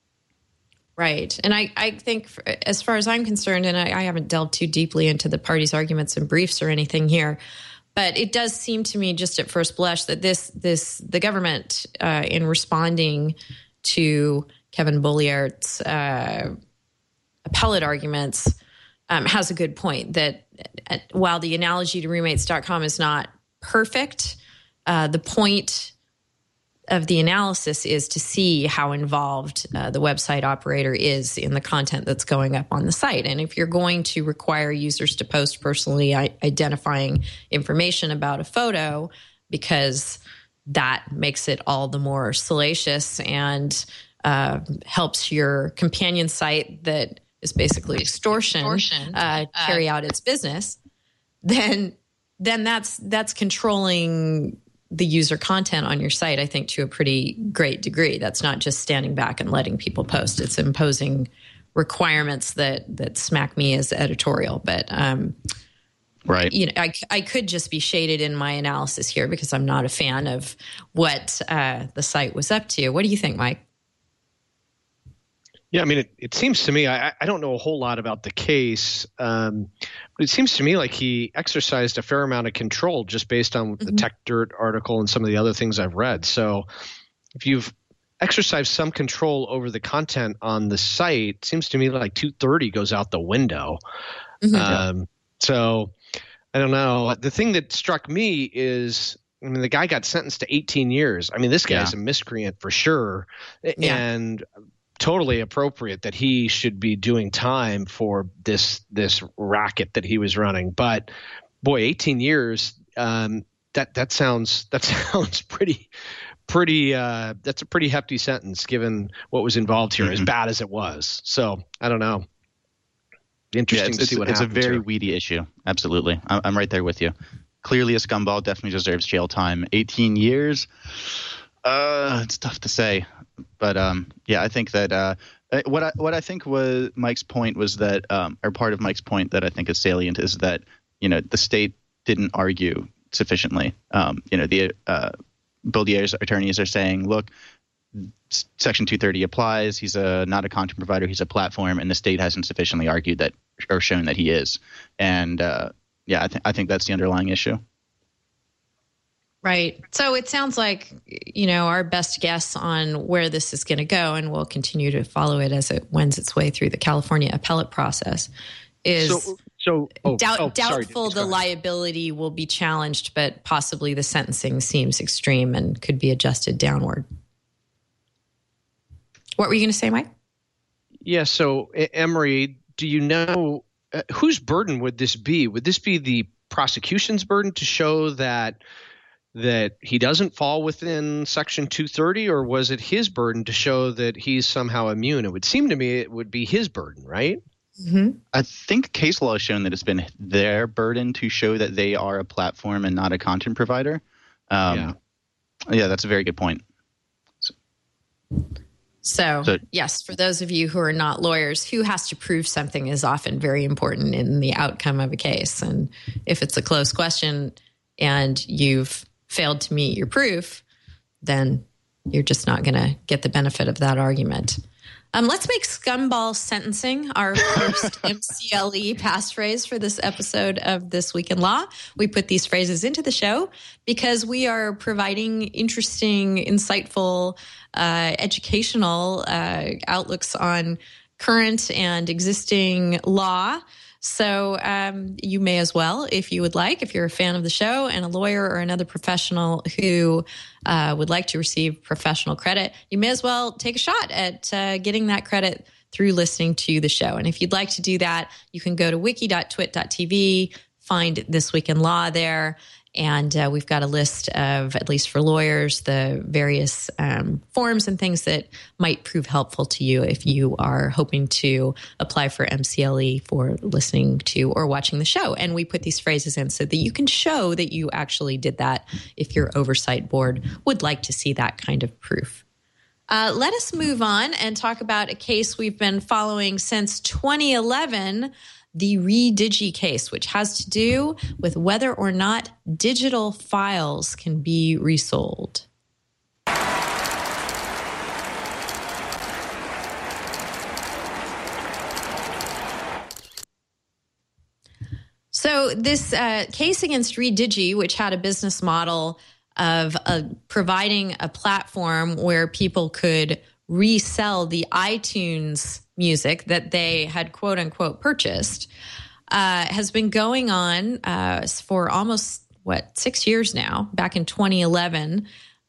Right. And I, I think for, as far as I'm concerned, and I, I haven't delved too deeply into the parties' arguments and briefs or anything here, but it does seem to me just at first blush that this, this the government uh, in responding to Kevin Bollier's uh, appellate arguments um, has a good point that uh, while the analogy to roommates dot com is not perfect, uh, the point of the analysis is to see how involved uh, the website operator is in the content that's going up on the site. And if you're going to require users to post personally I- identifying information about a photo, because that makes it all the more salacious and uh, helps your companion site that is basically extortion, extortion. Uh, carry uh, out its business, then then that's that's controlling the user content on your site, I think, to a pretty great degree. That's not just standing back and letting people post. It's imposing requirements that that smack me as editorial. But um, right, you know, I, I could just be shaded in my analysis here because I'm not a fan of what uh, the site was up to. What do you think, Mike? Yeah, I mean, it, it seems to me, I, I don't know a whole lot about the case, um, but it seems to me like he exercised a fair amount of control just based on mm-hmm. the Tech Dirt article and some of the other things I've read. So if you've exercised some control over the content on the site, it seems to me like two thirty goes out the window. Mm-hmm. Um, so I don't know. The thing that struck me is, I mean, the guy got sentenced to eighteen years. I mean, this guy's yeah. a miscreant for sure. Yeah. And totally appropriate that he should be doing time for this this racket that he was running. But boy, eighteen years, um, that that sounds that sounds pretty pretty uh, that's a pretty hefty sentence given what was involved here, mm-hmm. as bad as it was. So I don't know. Interesting yeah, to see what it's happens. It's a very here. weedy issue. Absolutely. I'm, I'm right there with you. Clearly a scumball, definitely deserves jail time. eighteen years. Uh, it's tough to say. But um, yeah, I think that uh, what I what I think was Mike's point was that, um, or part of Mike's point that I think is salient is that, you know, the state didn't argue sufficiently. Um, you know, the uh, Baldier's attorneys are saying, look, Section two thirty applies. He's a not a content provider. He's a platform, and the state hasn't sufficiently argued that or shown that he is. And uh, yeah, I think I think that's the underlying issue. Right. So it sounds like, you know, our best guess on where this is going to go, and we'll continue to follow it as it wends its way through the California appellate process, is so, so oh, doubt, oh, doubtful sorry, the liability will be challenged, but possibly the sentencing seems extreme and could be adjusted downward. What were you going to say, Mike? Yeah. So, Emery, do you know uh, whose burden would this be? Would this be the prosecution's burden to show that that he doesn't fall within Section two thirty, or was it his burden to show that he's somehow immune? It would seem to me it would be his burden, right? Mm-hmm. I think case law has shown that it's been their burden to show that they are a platform and not a content provider. Um, yeah. yeah, that's a very good point. So, so, so, yes, for those of you who are not lawyers, who has to prove something is often very important in the outcome of a case. And if it's a close question and you've failed to meet your proof, then you're just not going to get the benefit of that argument. Um, let's make scumball sentencing our first M C L E passphrase for this episode of This Week in Law. We put these phrases into the show because we are providing interesting, insightful, uh, educational uh, outlooks on current and existing law. So um, you may as well, if you would like, if you're a fan of the show and a lawyer or another professional who uh, would like to receive professional credit, you may as well take a shot at uh, getting that credit through listening to the show. And if you'd like to do that, you can go to wiki dot twit dot t v, find This Week in Law there. And uh, we've got a list of, at least for lawyers, the various um, forms and things that might prove helpful to you if you are hoping to apply for M C L E for listening to or watching the show. And we put these phrases in so that you can show that you actually did that if your oversight board would like to see that kind of proof. Uh, let us move on and talk about a case we've been following since twenty eleven, the Redigi case, which has to do with whether or not digital files can be resold. So this uh, case against Redigi, which had a business model of uh, providing a platform where people could resell the iTunes music that they had quote unquote purchased, uh, has been going on uh, for almost, what, six years now. Back in twenty eleven,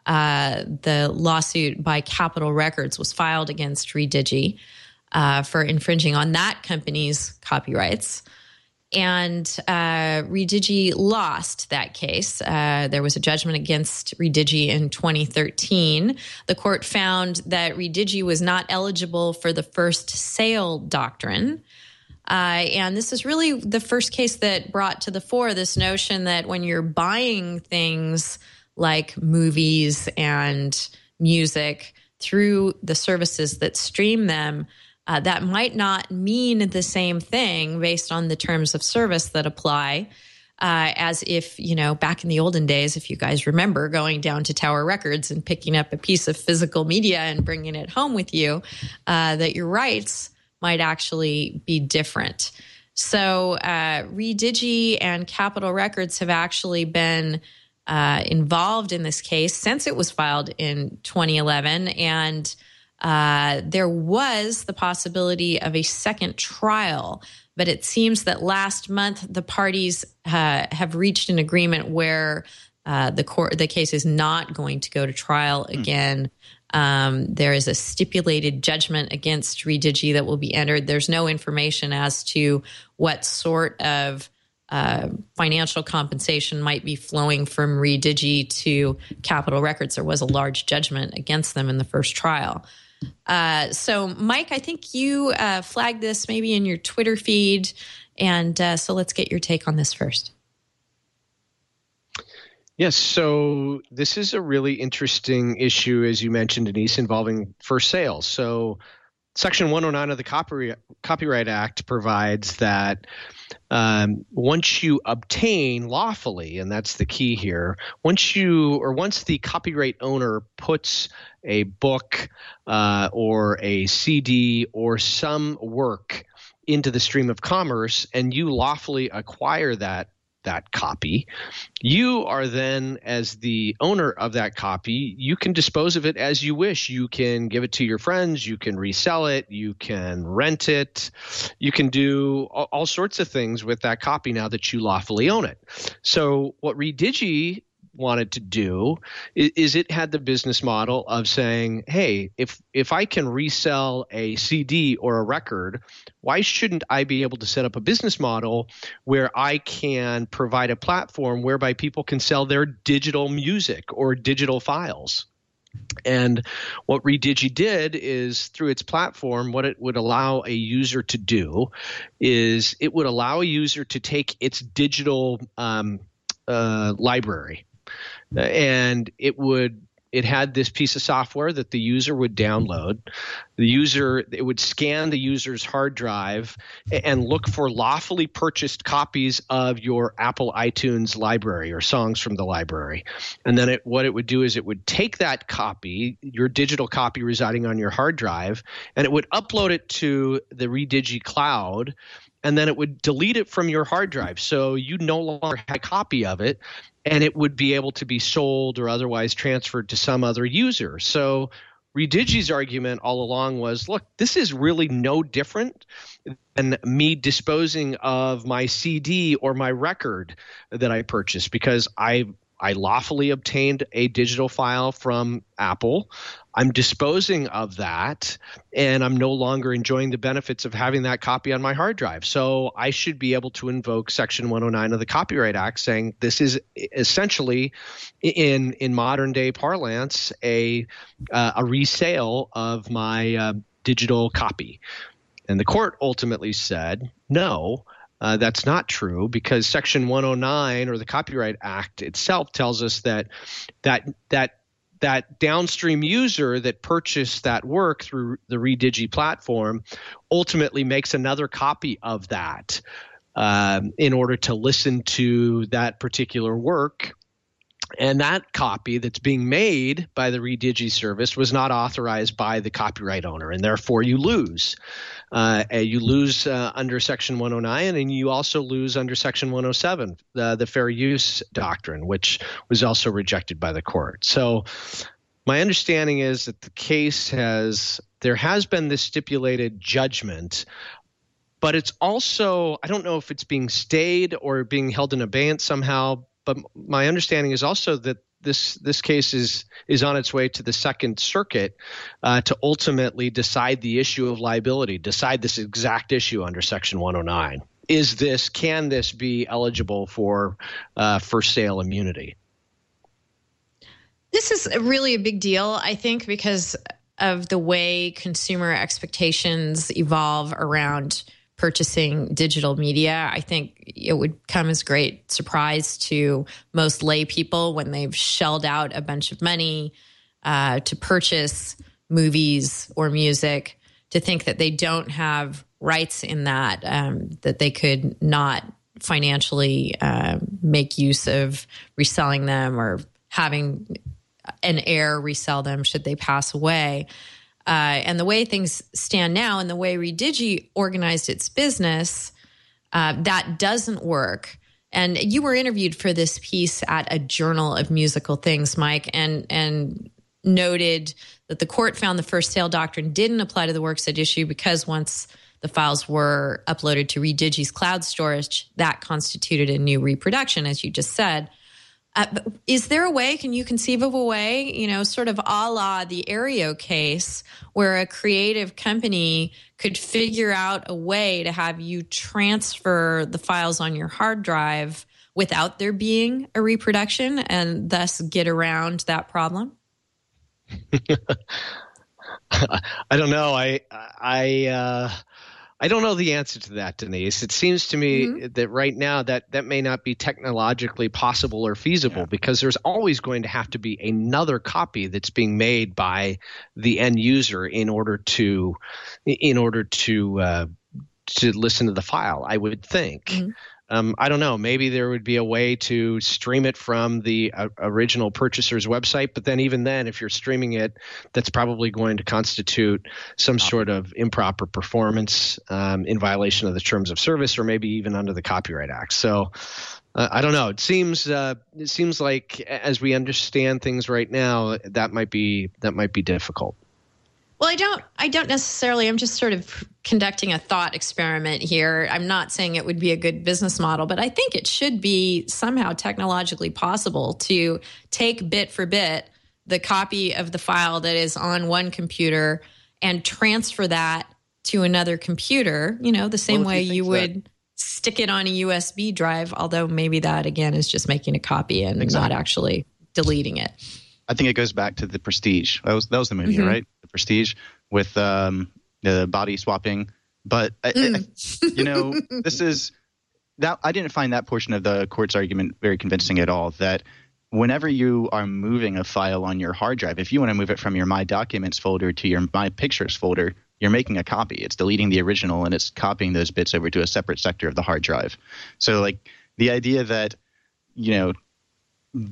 uh, the lawsuit by Capitol Records was filed against Redigi uh, for infringing on that company's copyrights. And uh, Redigi lost that case. Uh, there was a judgment against Redigi in twenty thirteen. The court found that Redigi was not eligible for the first sale doctrine. Uh, and this is really the first case that brought to the fore this notion that when you're buying things like movies and music through the services that stream them, Uh, that might not mean the same thing based on the terms of service that apply, uh, as if, you know, back in the olden days, if you guys remember going down to Tower Records and picking up a piece of physical media and bringing it home with you, uh, that your rights might actually be different. So uh, Redigi and Capitol Records have actually been uh, involved in this case since it was filed in twenty eleven, and Uh, there was the possibility of a second trial, but it seems that last month the parties uh, have reached an agreement where uh, the court, the case is not going to go to trial again. Mm. Um, there is a stipulated judgment against Redigi that will be entered. There's no information as to what sort of uh, financial compensation might be flowing from Redigi to Capitol Records. There was a large judgment against them in the first trial. Uh, so, Mike, I think you uh, flagged this maybe in your Twitter feed, and uh, so let's get your take on this first. Yes, so this is a really interesting issue, as you mentioned, Denise, involving first sales. So Section one oh nine of the Copyright, Copyright Act provides that um, once you obtain lawfully, and that's the key here, once you or once the copyright owner puts a book uh, or a C D or some work into the stream of commerce and you lawfully acquire that that copy, you are then, as the owner of that copy, you can dispose of it as you wish. You can give it to your friends, you can resell it, you can rent it, you can do all, all sorts of things with that copy now that you lawfully own it. So what Redigi wanted to do is, is it had the business model of saying, hey, if if I can resell a C D or a record, why shouldn't I be able to set up a business model where I can provide a platform whereby people can sell their digital music or digital files? And what Redigi did is, through its platform, what it would allow a user to do is it would allow a user to take its digital um, uh, library, and it would it had this piece of software that the user would download. The user it would scan the user's hard drive and look for lawfully purchased copies of your Apple iTunes library or songs from the library. And then it, what it would do is it would take that copy, your digital copy residing on your hard drive, and it would upload it to the Redigi cloud, and then it would delete it from your hard drive. So you no longer had a copy of it, and it would be able to be sold or otherwise transferred to some other user. So Redigi's argument all along was, look, this is really no different than me disposing of my C D or my record that I purchased, because I I lawfully obtained a digital file from Apple. I'm disposing of that, and I'm no longer enjoying the benefits of having that copy on my hard drive. So I should be able to invoke Section one oh nine of the Copyright Act, saying this is essentially, in in modern day parlance, a uh, a resale of my uh, digital copy. And the court ultimately said, no, Uh, that's not true, because Section one oh nine, or the Copyright Act itself, tells us that that that that downstream user that purchased that work through the Redigi platform ultimately makes another copy of that um, in order to listen to that particular work. And that copy that's being made by the Redigi service was not authorized by the copyright owner, and therefore you lose. Uh, you lose uh, under Section one oh nine, and you also lose under Section one oh seven, the, the fair use doctrine, which was also rejected by the court. So my understanding is that the case has – there has been this stipulated judgment, but it's also – I don't know if it's being stayed or being held in abeyance somehow, but my understanding is also that this this case is is on its way to the Second Circuit uh, to ultimately decide the issue of liability, decide this exact issue under Section one oh nine. Is this can this be eligible for uh, first sale immunity? This is really a big deal, I think, because of the way consumer expectations evolve around purchasing digital media. I think it would come as a great surprise to most lay people when they've shelled out a bunch of money uh, to purchase movies or music, to think that they don't have rights in that, um, that they could not financially uh, make use of reselling them or having an heir resell them should they pass away. Uh, and the way things stand now and the way Redigi organized its business, uh, that doesn't work. And you were interviewed for this piece at a Journal of Musical Things, Mike, and and noted that the court found the first sale doctrine didn't apply to the works at issue because once the files were uploaded to Redigi's cloud storage, that constituted a new reproduction, as you just said. Uh, but is there a way, can you conceive of a way, you know, sort of a la the Aereo case, where a creative company could figure out a way to have you transfer the files on your hard drive without there being a reproduction and thus get around that problem? I don't know. I, I, uh, I don't know the answer to that, Denise. It seems to me mm-hmm. that right now that, that may not be technologically possible or feasible yeah. because there's always going to have to be another copy that's being made by the end user in order to in order to uh, to listen to the file, I would think. Mm-hmm. Um, I don't know. Maybe there would be a way to stream it from the uh, original purchaser's website. But then even then, if you're streaming it, that's probably going to constitute some sort of improper performance um, in violation of the terms of service, or maybe even under the Copyright Act. So uh, I don't know. It seems uh, it seems like as we understand things right now, that might be that might be difficult. Well, I don't I don't necessarily, I'm just sort of conducting a thought experiment here. I'm not saying it would be a good business model, but I think it should be somehow technologically possible to take bit for bit the copy of the file that is on one computer and transfer that to another computer, you know, the same well, way you, you would that- stick it on a U S B drive, although maybe that, again, is just making a copy and exactly. not actually deleting it. I think it goes back to The Prestige. That was that was the movie, mm-hmm. right? The Prestige with um, the body swapping. But I, mm. I, you know, this is that I didn't find that portion of the court's argument very convincing at all. That whenever you are moving a file on your hard drive, if you want to move it from your My Documents folder to your My Pictures folder, you're making a copy. It's deleting the original and it's copying those bits over to a separate sector of the hard drive. So, like the idea that you know.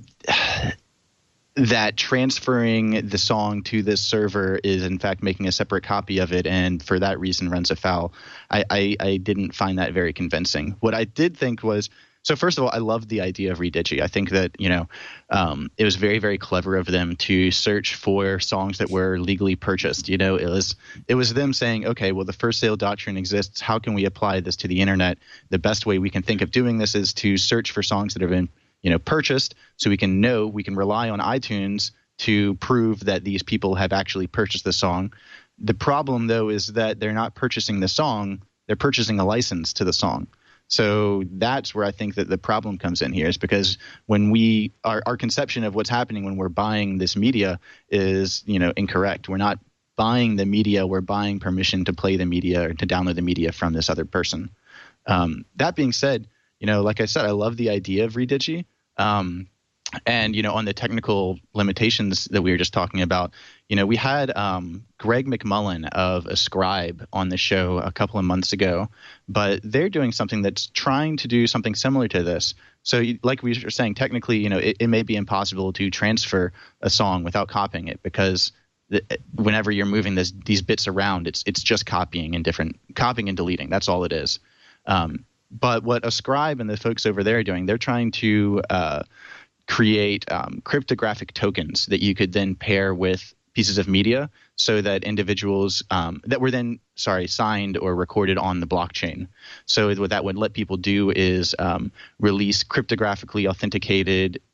that transferring the song to this server is in fact making a separate copy of it and for that reason runs afoul. I, I, I didn't find that very convincing. What I did think was, so first of all, I loved the idea of Redigi. I think that, you know, um, it was very, very clever of them to search for songs that were legally purchased. You know, it was it was them saying, okay, well, the first sale doctrine exists. How can we apply this to the internet? The best way we can think of doing this is to search for songs that have been you know, purchased, so we can know, we can rely on iTunes to prove that these people have actually purchased the song. The problem, though, is that they're not purchasing the song, they're purchasing a license to the song. So that's where I think that the problem comes in here, is because when we, our, our conception of what's happening when we're buying this media is, you know, incorrect. We're not buying the media, we're buying permission to play the media or to download the media from this other person. Um, that being said, you know, like I said, I love the idea of Redigi. Um, and, you know, on the technical limitations that we were just talking about, you know, we had um, Greg McMullen of Ascribe on the show a couple of months ago, but they're doing something that's trying to do something similar to this. So like we were saying, technically, you know, it, it may be impossible to transfer a song without copying it because the, whenever you're moving this, these bits around, it's it's just copying and different copying and deleting. That's all it is. Um But what Ascribe and the folks over there are doing, they're trying to uh, create um, cryptographic tokens that you could then pair with pieces of media so that individuals um, that were then, sorry, signed or recorded on the blockchain. So what that would let people do is um, release cryptographically authenticated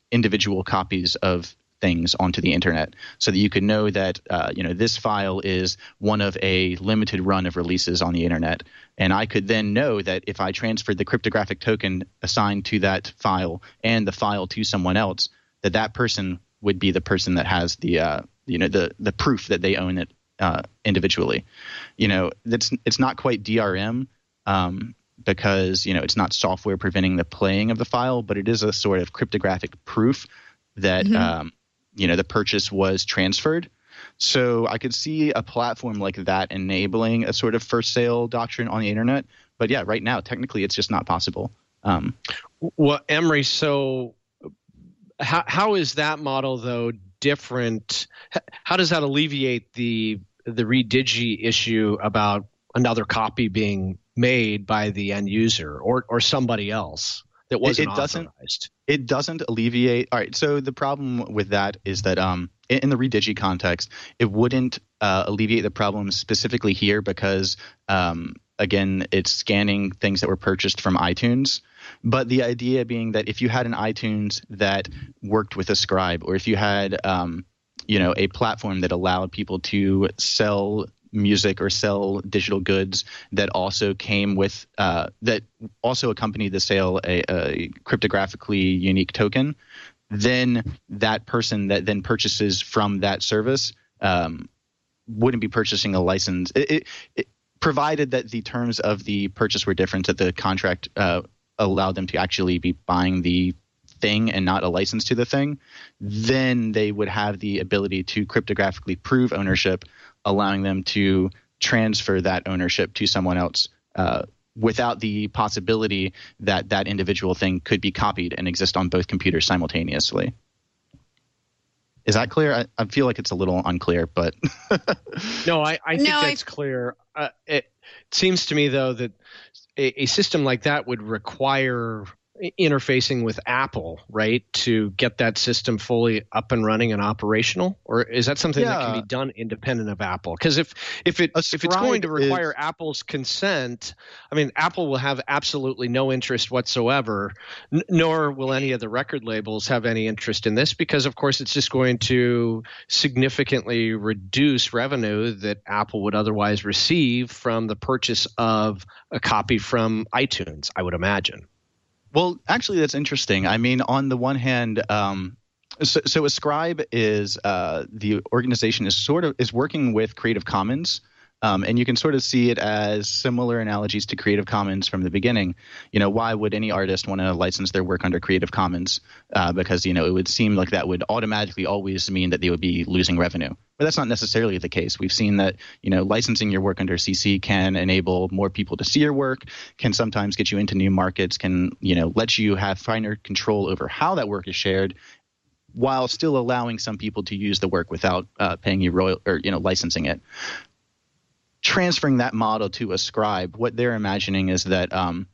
individual copies of things onto the internet, so that you could know that uh, you know this file is one of a limited run of releases on the internet, and I could then know that if I transferred the cryptographic token assigned to that file and the file to someone else, that that person would be the person that has the uh, you know the the proof that they own it uh, individually. You know, that's it's not quite D R M. Um, because you know it's not software preventing the playing of the file, but it is a sort of cryptographic proof that mm-hmm. um, you know the purchase was transferred. So I could see a platform like that enabling a sort of first sale doctrine on the internet. But yeah, right now technically it's just not possible. Um, well, Emory, so how how is that model though different? How does that alleviate the the redigi issue about another copy being made by the end user or or somebody else that wasn't it, it doesn't, authorized? It doesn't alleviate. All right. So the problem with that is that um, in, in the redigi context, it wouldn't uh, alleviate the problem specifically here because, um, again, it's scanning things that were purchased from iTunes. But the idea being that if you had an iTunes that worked with a scribe, or if you had, um, you know, a platform that allowed people to sell music or sell digital goods that also came with uh, that also accompanied the sale a, a cryptographically unique token, then that person that then purchases from that service um, wouldn't be purchasing a license. It, it, it, provided that the terms of the purchase were different, that the contract uh, allowed them to actually be buying the thing and not a license to the thing, then they would have the ability to cryptographically prove ownership, allowing them to transfer that ownership to someone else uh, without the possibility that that individual thing could be copied and exist on both computers simultaneously. Is that clear? I, I feel like it's a little unclear, but no, I, I think no, that's I... clear. Uh, it, it seems to me, though, that a, a system like that would require interfacing with Apple, right, to get that system fully up and running and operational? Or is that something yeah. that can be done independent of Apple? Because if if it if it's going to require is, Apple's consent, I mean, Apple will have absolutely no interest whatsoever, n- nor will any of the record labels have any interest in this, because of course it's just going to significantly reduce revenue that Apple would otherwise receive from the purchase of a copy from iTunes, I would imagine. Well, actually, that's interesting. I mean, on the one hand, um, so, so Ascribe is uh, the organization is sort of is working with Creative Commons, um, and you can sort of see it as similar analogies to Creative Commons from the beginning. You know, why would any artist want to license their work under Creative Commons? Uh, because you know, it would seem like that would automatically always mean that they would be losing revenue. But that's not necessarily the case. We've seen that, you know, licensing your work under C C can enable more people to see your work, can sometimes get you into new markets, can, you know, let you have finer control over how that work is shared, while still allowing some people to use the work without uh, paying you royal or, you know, licensing it. Transferring that model to Ascribe, what they're imagining is that um,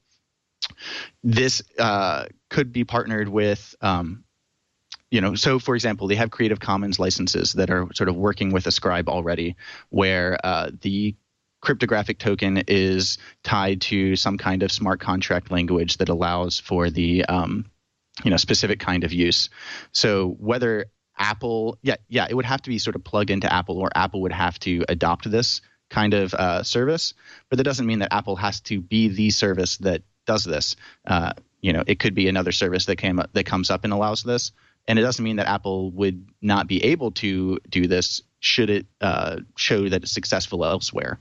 this uh, could be partnered with um, You know, so for example, they have Creative Commons licenses that are sort of working with Ascribe already, where uh, the cryptographic token is tied to some kind of smart contract language that allows for the, um, you know, specific kind of use. So whether Apple, yeah, yeah, it would have to be sort of plugged into Apple, or Apple would have to adopt this kind of uh, service. But that doesn't mean that Apple has to be the service that does this. Uh, you know, it could be another service that came up, that comes up and allows this. And it doesn't mean that Apple would not be able to do this should it uh, show that it's successful elsewhere.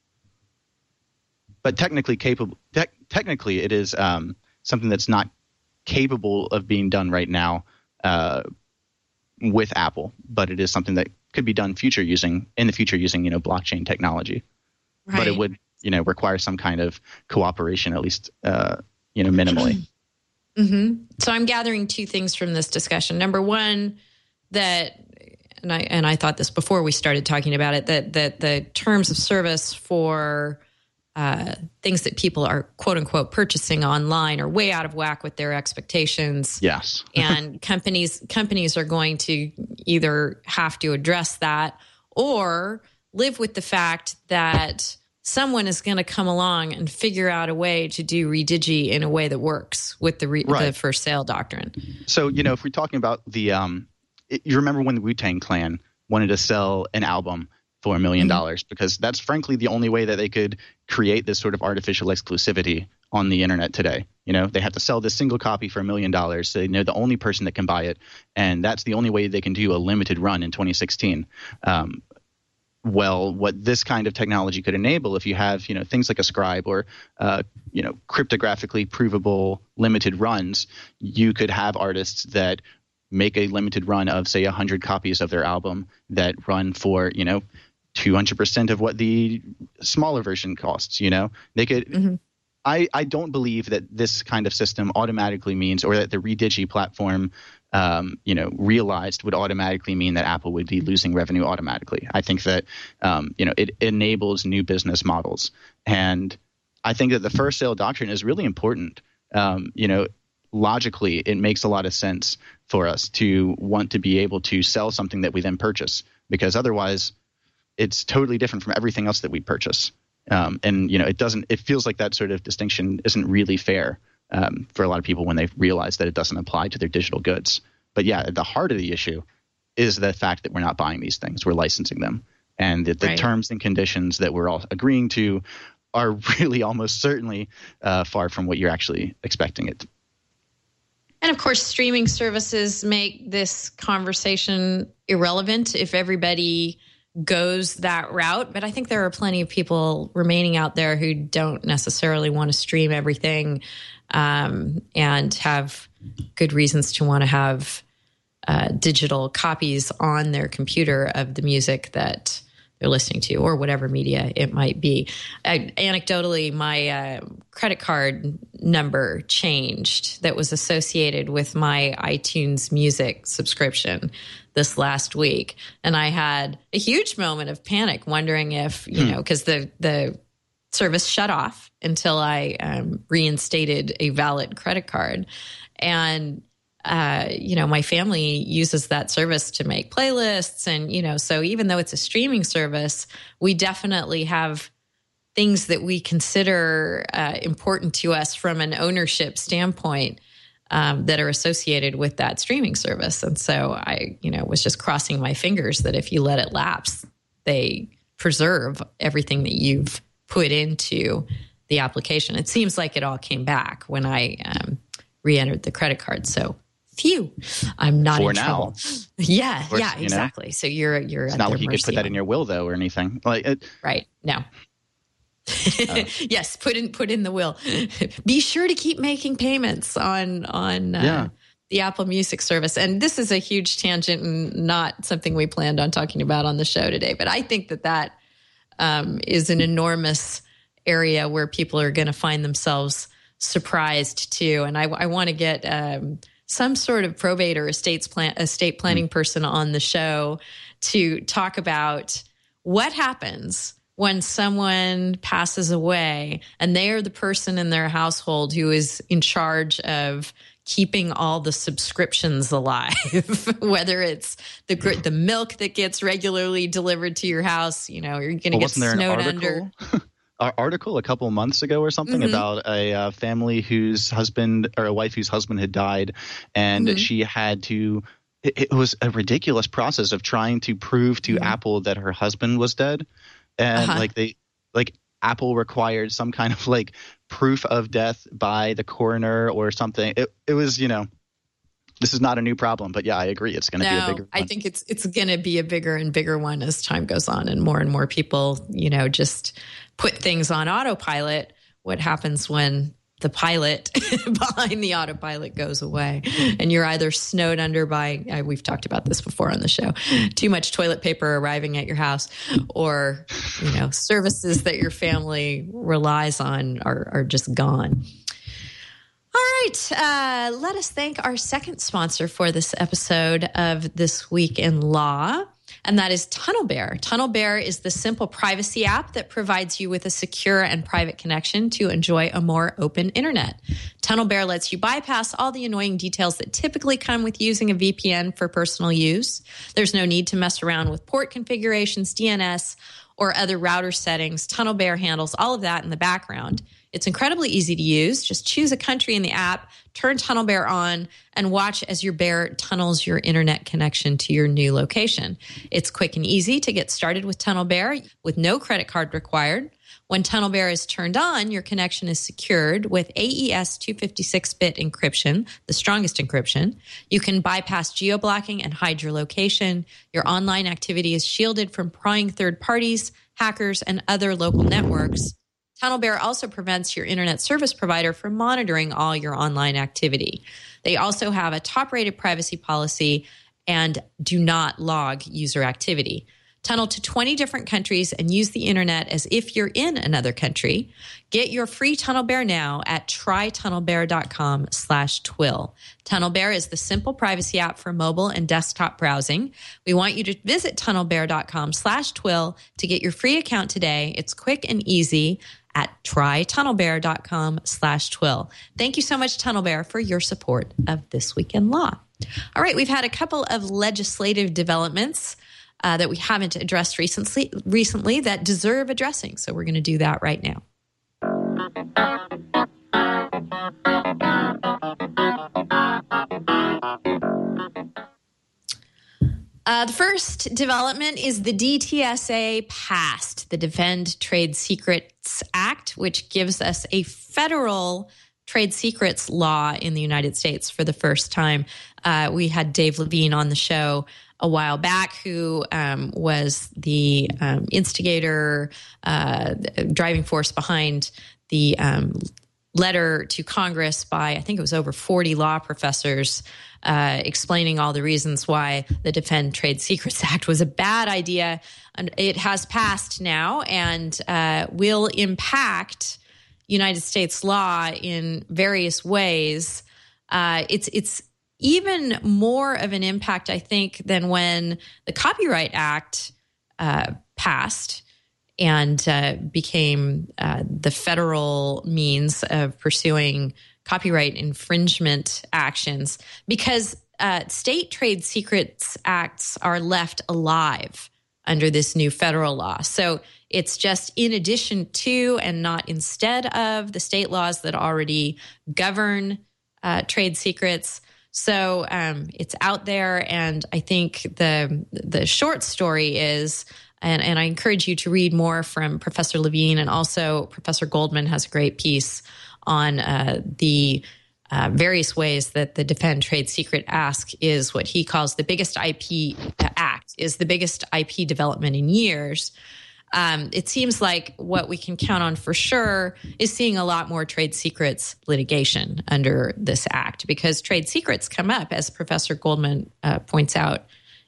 But technically capable, te- technically it is um, something that's not capable of being done right now uh, with Apple, but it is something that could be done future using in the future using, you know, blockchain technology. Right. But it would, you know, require some kind of cooperation, at least, uh, you know, minimally. Mm-hmm. So I'm gathering two things from this discussion. Number one, that, and I and I thought this before we started talking about it, that that the terms of service for uh, things that people are quote unquote purchasing online are way out of whack with their expectations. Yes, and companies companies are going to either have to address that or live with the fact that someone is going to come along and figure out a way to do redigi in a way that works with the, re- Right. the for sale doctrine. So, you know, if we're talking about the, um, it, you remember when the Wu-Tang Clan wanted to sell an album for a million dollars, because that's frankly the only way that they could create this sort of artificial exclusivity on the internet today. You know, they have to sell this single copy for a million dollars. So they know the only person that can buy it. And that's the only way they can do a limited run in twenty sixteen. Um, well, what this kind of technology could enable, if you have, you know, things like a scribe or, uh, you know, cryptographically provable limited runs, you could have artists that make a limited run of, say, one hundred copies of their album that run for, you know, two hundred percent of what the smaller version costs, you know. They could mm-hmm. I, I don't believe that this kind of system automatically means, or that the Redigi platform Um, you know, realized would automatically mean that Apple would be losing revenue automatically. I think that, um, you know, it enables new business models. And I think that the first sale doctrine is really important. Um, you know, logically, it makes a lot of sense for us to want to be able to sell something that we then purchase, because otherwise it's totally different from everything else that we purchase. Um, and, you know, it doesn't, it feels like that sort of distinction isn't really fair. Um, for a lot of people when they realize that it doesn't apply to their digital goods. But yeah, at the heart of the issue is the fact that we're not buying these things, we're licensing them. And that the right. terms and conditions that we're all agreeing to are really almost certainly uh, far from what you're actually expecting it. And of course, streaming services make this conversation irrelevant if everybody goes that route. But I think there are plenty of people remaining out there who don't necessarily want to stream everything um, and have good reasons to want to have uh, digital copies on their computer of the music that they're listening to, or whatever media it might be. I, anecdotally, my uh, credit card number changed that was associated with my iTunes Music subscription this last week. And I had a huge moment of panic, wondering if, you hmm. know, because the, the service shut off until I um, reinstated a valid credit card. And, uh, you know, my family uses that service to make playlists. And, you know, so even though it's a streaming service, we definitely have things that we consider uh, important to us from an ownership standpoint Um, that are associated with that streaming service. And so I, you know, was just crossing my fingers that if you let it lapse, they preserve everything that you've put into the application. It seems like it all came back when I um, re-entered the credit card. So phew, I'm not For in now. trouble. Yeah, course, yeah, exactly. Know, so you're you're it's at not their like you could put that on. in your will though or anything. Like it, right. No. Uh, yes, put in put in the will. Be sure to keep making payments on on uh, yeah. the Apple Music service. And this is a huge tangent and not something we planned on talking about on the show today. But I think that that um, is an enormous area where people are going to find themselves surprised too. And I, I want to get um, some sort of probate or estates plan, estate planning mm. person on the show to talk about what happens when someone passes away and they are the person in their household who is in charge of keeping all the subscriptions alive, whether it's the the milk that gets regularly delivered to your house, you know, you're going to well, get snowed under. An article a couple of months ago or something mm-hmm. about a uh, family whose husband or a wife whose husband had died, and mm-hmm. she had to it, it was a ridiculous process of trying to prove to mm-hmm. Apple that her husband was dead. And uh-huh. like they, like Apple required some kind of like proof of death by the coroner or something. It it was, you know, this is not a new problem, but yeah, I agree. It's going to no, be a bigger one. I think it's it's going to be a bigger and bigger one as time goes on, and more and more people, you know, just put things on autopilot. What happens when the pilot behind the autopilot goes away and you're either snowed under by, uh, we've talked about this before on the show, too much toilet paper arriving at your house, or, you know, services that your family relies on are, are just gone. All right. Uh, let us thank our second sponsor for this episode of This Week in Law, and that is TunnelBear. TunnelBear is the simple privacy app that provides you with a secure and private connection to enjoy a more open internet. TunnelBear lets you bypass all the annoying details that typically come with using a V P N for personal use. There's no need to mess around with port configurations, D N S, or other router settings. TunnelBear handles all of that in the background. It's incredibly easy to use. Just choose a country in the app, turn TunnelBear on, and watch as your bear tunnels your internet connection to your new location. It's quick and easy to get started with TunnelBear with no credit card required. When TunnelBear is turned on, your connection is secured with A E S two fifty-six bit encryption, the strongest encryption. You can bypass geo-blocking and hide your location. Your online activity is shielded from prying third parties, hackers, and other local networks. TunnelBear also prevents your internet service provider from monitoring all your online activity. They also have a top-rated privacy policy and do not log user activity. Tunnel to twenty different countries and use the internet as if you're in another country. Get your free TunnelBear now at trytunnelbear.com slash twill. TunnelBear is the simple privacy app for mobile and desktop browsing. We want you to visit tunnelbear.com slash twill to get your free account today. It's quick and easy at trytunnelbear.com slash twill. Thank you so much, TunnelBear, for your support of This Week in Law. All right, we've had a couple of legislative developments Uh, that we haven't addressed recently, recently that deserve addressing. So we're going to do that right now. Uh, the first development is the D T S A passed the Defend Trade Secrets Act, which gives us a federal trade secrets law in the United States for the first time. Uh, we had Dave Levine on the show a while back, who um, was the um, instigator, uh, driving force behind the um, letter to Congress by, I think it was over forty law professors, uh, explaining all the reasons why the Defend Trade Secrets Act was a bad idea. And it has passed now and uh, will impact United States law in various ways. Uh, it's it's even more of an impact, I think, than when the Copyright Act uh, passed and uh, became uh, the federal means of pursuing copyright infringement actions, because uh, state trade secrets acts are left alive under this new federal law. So it's just in addition to and not instead of the state laws that already govern uh, trade secrets. So um, it's out there, and I think the the short story is, and, and I encourage you to read more from Professor Levine, and also Professor Goldman has a great piece on uh, the uh, various ways that the Defend Trade Secret Act is what he calls the biggest I P act, is the biggest I P development in years. Um, it seems like what we can count on for sure is seeing a lot more trade secrets litigation under this act, because trade secrets come up, as Professor Goldman uh, points out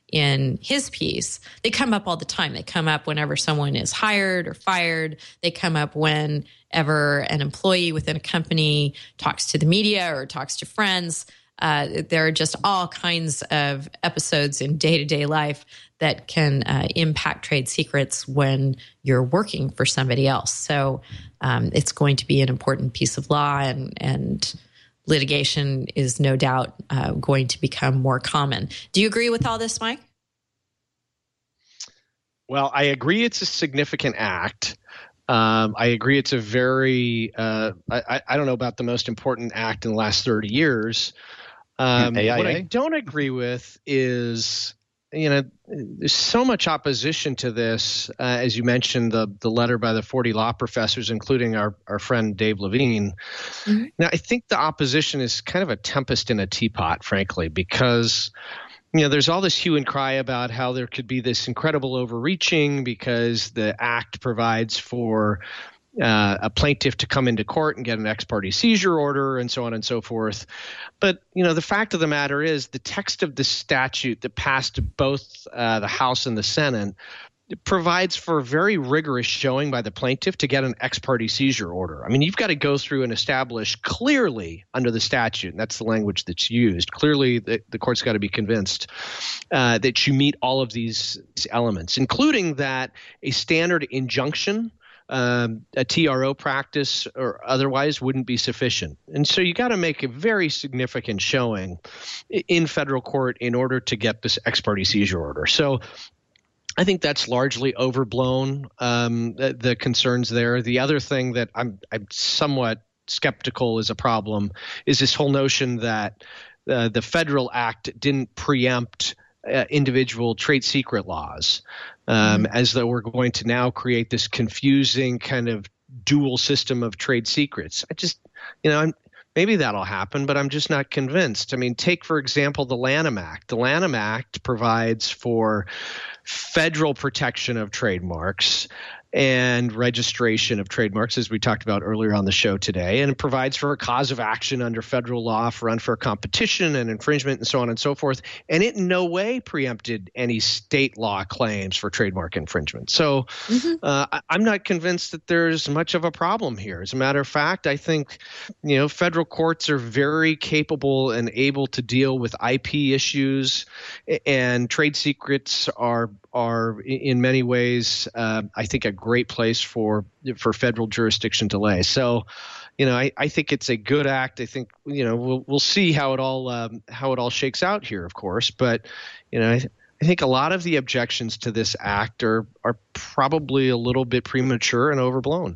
in his piece. They come up all the time. They come up whenever someone is hired or fired. They come up whenever an employee within a company talks to the media or talks to friends. Uh, there are just all kinds of episodes in day-to-day life that can uh, impact trade secrets when you're working for somebody else. So um, it's going to be an important piece of law, and, and litigation is no doubt uh, going to become more common. Do you agree with all this, Mike? Well, I agree it's a significant act. Um, I agree it's a very, uh, I, I don't know about the most important act in the last thirty years. Um, A I A? What I don't agree with is, you know, there's so much opposition to this. Uh, as you mentioned, the the letter by the forty law professors, including our, our friend Dave Levine. Mm-hmm. Now, I think the opposition is kind of a tempest in a teapot, frankly, because, you know, there's all this hue and cry about how there could be this incredible overreaching because the act provides for Uh, a plaintiff to come into court and get an ex parte seizure order and so on and so forth. But, you know, the fact of the matter is the text of the statute that passed both uh, the House and the Senate provides for a very rigorous showing by the plaintiff to get an ex parte seizure order. I mean, you've got to go through and establish clearly under the statute, and that's the language that's used, clearly the, the court's got to be convinced uh, that you meet all of these elements, including that a standard injunction, Um, a T R O practice or otherwise wouldn't be sufficient. And so you got to make a very significant showing in federal court in order to get this ex parte seizure order. So I think that's largely overblown, um, the, the concerns there. The other thing that I'm, I'm somewhat skeptical is a problem is this whole notion that uh, the federal act didn't preempt uh, individual trade secret laws, um, mm-hmm. as though we're going to now create this confusing kind of dual system of trade secrets. I just, you know, I'm, maybe that'll happen, but I'm just not convinced. I mean, take, for example, the Lanham Act. The Lanham Act provides for federal protection of trademarks and registration of trademarks, as we talked about earlier on the show today, and it provides for a cause of action under federal law for unfair competition and infringement and so on and so forth. And it in no way preempted any state law claims for trademark infringement. So mm-hmm. uh, I'm not convinced that there's much of a problem here. As a matter of fact, I think, you know, federal courts are very capable and able to deal with I P issues, and trade secrets are are in many ways, uh, I think, a great place for for federal jurisdiction delay. So, you know, I, I think it's a good act. I think, you know, we'll we'll see how it all um, how it all shakes out here, of course. But, you know, I, I think a lot of the objections to this act are are probably a little bit premature and overblown.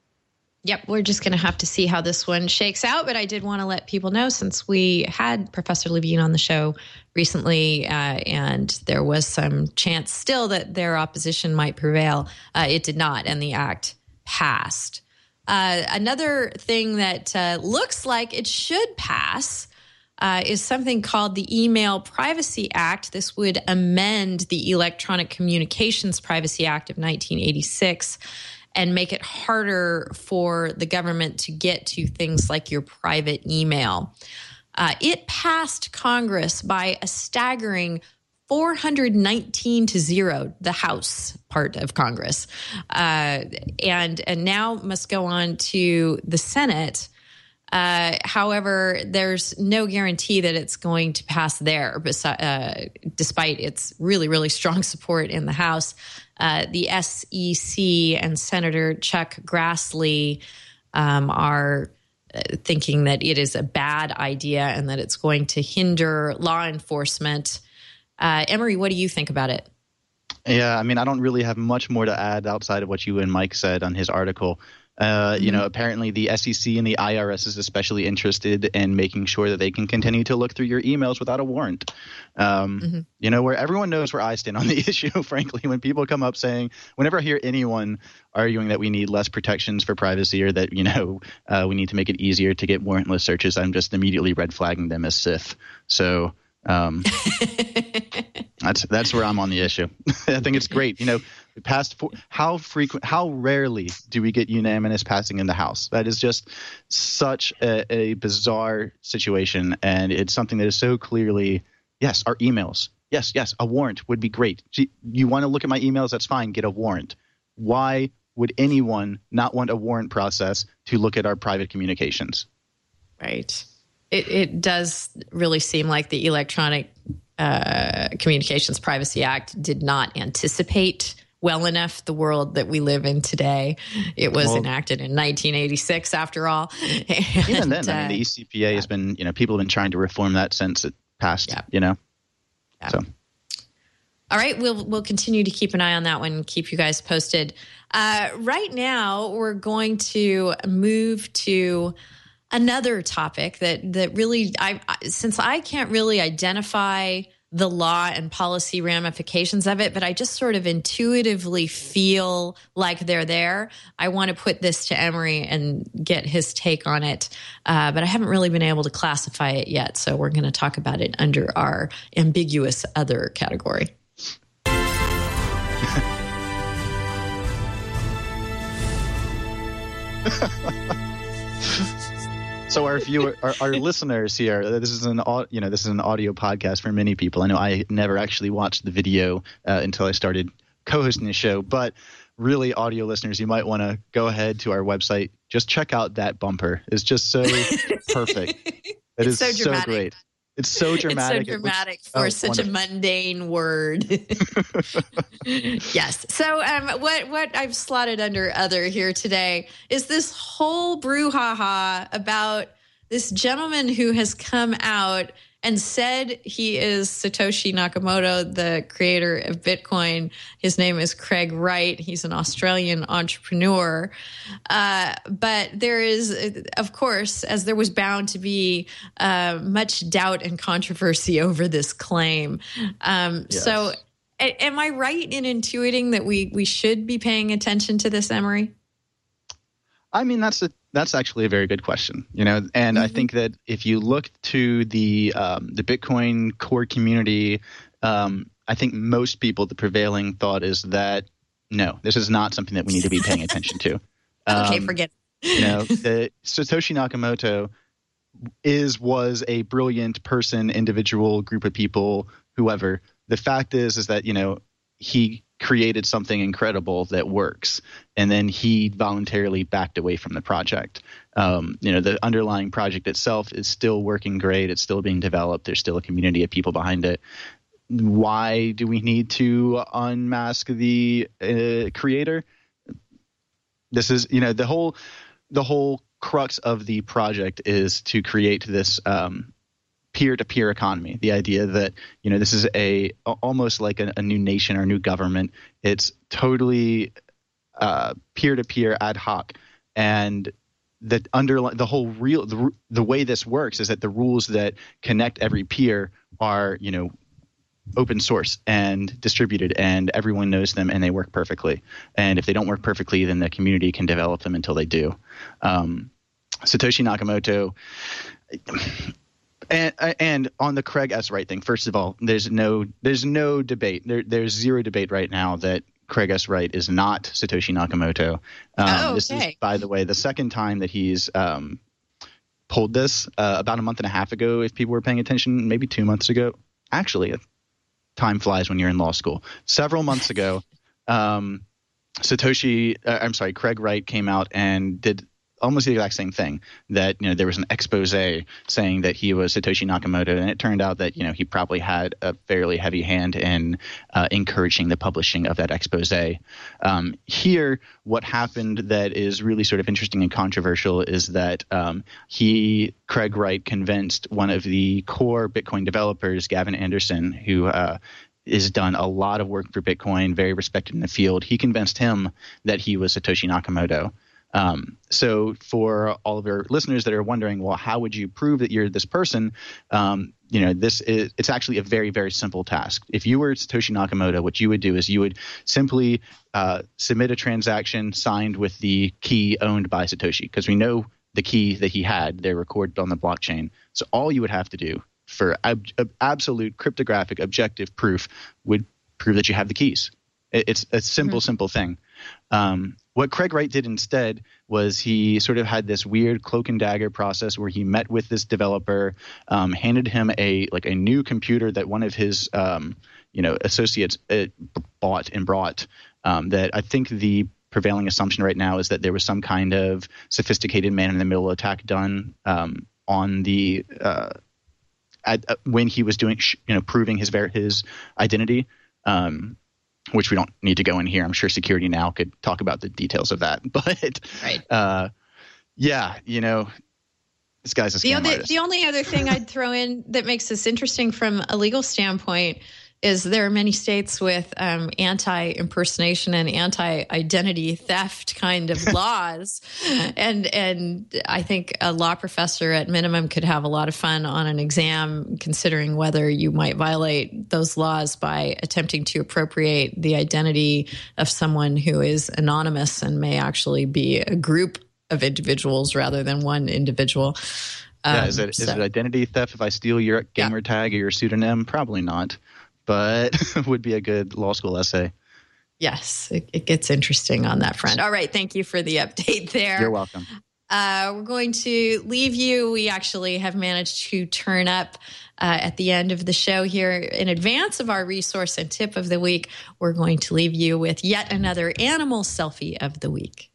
Yep, we're just going to have to see how this one shakes out. But I did want to let people know, since we had Professor Levine on the show recently, uh, and there was some chance still that their opposition might prevail. Uh, it did not, and the act passed. Uh, another thing that uh, looks like it should pass uh, is something called the Email Privacy Act. This would amend the Electronic Communications Privacy Act of nineteen eighty-six and make it harder for the government to get to things like your private email. Uh, it passed Congress by a staggering four hundred nineteen to zero, the House part of Congress, uh, and and now must go on to the Senate. Uh, however, there's no guarantee that it's going to pass there, besi- uh, despite its really, really strong support in the House. Uh, the S E C and Senator Chuck Grassley um, are thinking that it is a bad idea and that it's going to hinder law enforcement. Uh, Emery, what do you think about it? Yeah, I mean, I don't really have much more to add outside of what you and Mike said on his article. Uh, mm-hmm. You know, apparently the S E C and the I R S is especially interested in making sure that they can continue to look through your emails without a warrant. Um, mm-hmm. You know, where everyone knows where I stand on the issue, frankly, when people come up saying, whenever I hear anyone arguing that we need less protections for privacy or that, you know, uh, we need to make it easier to get warrantless searches, I'm just immediately red flagging them as Sith. So um, that's that's where I'm on the issue. I think it's great. You know, we passed for, how frequent, how rarely do we get unanimous passing in the House? That is just such a, a bizarre situation, and it's something that is so clearly, yes, our emails. Yes, yes, a warrant would be great. You want to look at my emails? That's fine. Get a warrant. Why would anyone not want a warrant process to look at our private communications? Right. It, it does really seem like the Electronic uh, Communications Privacy Act did not anticipate well enough the world that we live in today. It was well, enacted in nineteen eighty-six, after all. And, even then, I mean, the E C P A uh, has been, you know, people have been trying to reform that since it passed, yeah. you know. Yeah. So. All right, we'll we'll continue to keep an eye on that one, keep you guys posted. Uh, right now, we're going to move to another topic that that really, I since I can't really identify the law and policy ramifications of it, but I just sort of intuitively feel like they're there. I want to put this to Emery and get his take on it, uh, but I haven't really been able to classify it yet, so we're going to talk about it under our ambiguous other category. So our viewer, our, our listeners here, this is an you know this is an audio podcast for many people. I know I never actually watched the video uh, until I started co-hosting the show, but really, audio listeners, you might want to go ahead to our website. Just check out that bumper. It's just so perfect. It it's is so, so great. It's so dramatic. It's so dramatic looks, for oh, such wonderful. a mundane word. Yes. So um, what what I've slotted under other here today is this whole brouhaha about this gentleman who has come out and said he is Satoshi Nakamoto, the creator of Bitcoin. His name is Craig Wright. He's an Australian entrepreneur. Uh, but there is, of course, as there was bound to be uh, much doubt and controversy over this claim. Um, yes. So a- am I right in intuiting that we, we should be paying attention to this, Emory? I mean, that's a that's actually a very good question, you know, and mm-hmm. I think that if you look to the um, the Bitcoin core community, um, I think most people, the prevailing thought is that no, this is not something that we need to be paying attention to. Um, okay, forget it. You know, the Satoshi Nakamoto is was a brilliant person, individual, group of people, whoever. The fact is, is that, you know, he created something incredible that works, and then he voluntarily backed away from the project. Um, you know, the underlying project itself is still working great. It's still being developed. There's still a community of people behind it. Why do we need to unmask the uh, creator? This is, you know, the whole the whole crux of the project is to create this um, peer-to-peer economy. The idea that, you know, this is a almost like a, a new nation or a new government. It's totally uh, peer-to-peer, ad hoc, and the underlying the whole real the, the way this works is that the rules that connect every peer are, you know, open source and distributed, and everyone knows them and they work perfectly. And if they don't work perfectly, then the community can develop them until they do. Um, Satoshi Nakamoto. And, and on the Craig S. Wright thing, first of all, there's no there's no debate. There, there's zero debate right now that Craig S. Wright is not Satoshi Nakamoto. Um, oh, okay. This is, by the way, the second time that he's um, pulled this, uh, about a month and a half ago, if people were paying attention, maybe two months ago. Actually, time flies when you're in law school. Several months ago, um, Satoshi, uh, I'm sorry, Craig Wright came out and did almost the exact same thing, that, you know, there was an expose saying that he was Satoshi Nakamoto, and it turned out that, you know, he probably had a fairly heavy hand in uh, encouraging the publishing of that expose. Um, here, what happened that is really sort of interesting and controversial is that um, he, Craig Wright, convinced one of the core Bitcoin developers, Gavin Anderson, who uh, has done a lot of work for Bitcoin, very respected in the field. He convinced him that he was Satoshi Nakamoto. Um, so for all of our listeners that are wondering, well, how would you prove that you're this person? Um, you know, this is, it's actually a very, very simple task. If you were Satoshi Nakamoto, what you would do is you would simply uh, submit a transaction signed with the key owned by Satoshi, because we know the key that he had, they're recorded on the blockchain. So all you would have to do for ab- ab- absolute cryptographic objective proof would prove that you have the keys. It, it's a simple, mm-hmm. simple thing. Um, What Craig Wright did instead was he sort of had this weird cloak and dagger process where he met with this developer, um, handed him a like a new computer that one of his um, you know associates uh, bought and brought. Um, that I think the prevailing assumption right now is that there was some kind of sophisticated man-in-the-middle attack done um, on the uh, at, uh, when he was doing you know proving his ver- his identity. Um, which we don't need to go in here. I'm sure Security Now could talk about the details of that. But right. uh, yeah, you know, this guy's a scam the other, artist. The only other thing I'd throw in that makes this interesting from a legal standpoint is there are many states with um, anti-impersonation and anti-identity theft kind of laws. and and I think a law professor at minimum could have a lot of fun on an exam considering whether you might violate those laws by attempting to appropriate the identity of someone who is anonymous and may actually be a group of individuals rather than one individual. Yeah, um, is it, so. is it identity theft if I steal your gamer yeah. tag or your pseudonym? Probably not. But would be a good law school essay. Yes, it, it gets interesting on that front. All right, thank you for the update there. You're welcome. Uh, we're going to leave you. We actually have managed to turn up uh, at the end of the show here in advance of our resource and tip of the week. We're going to leave you with yet another animal selfie of the week.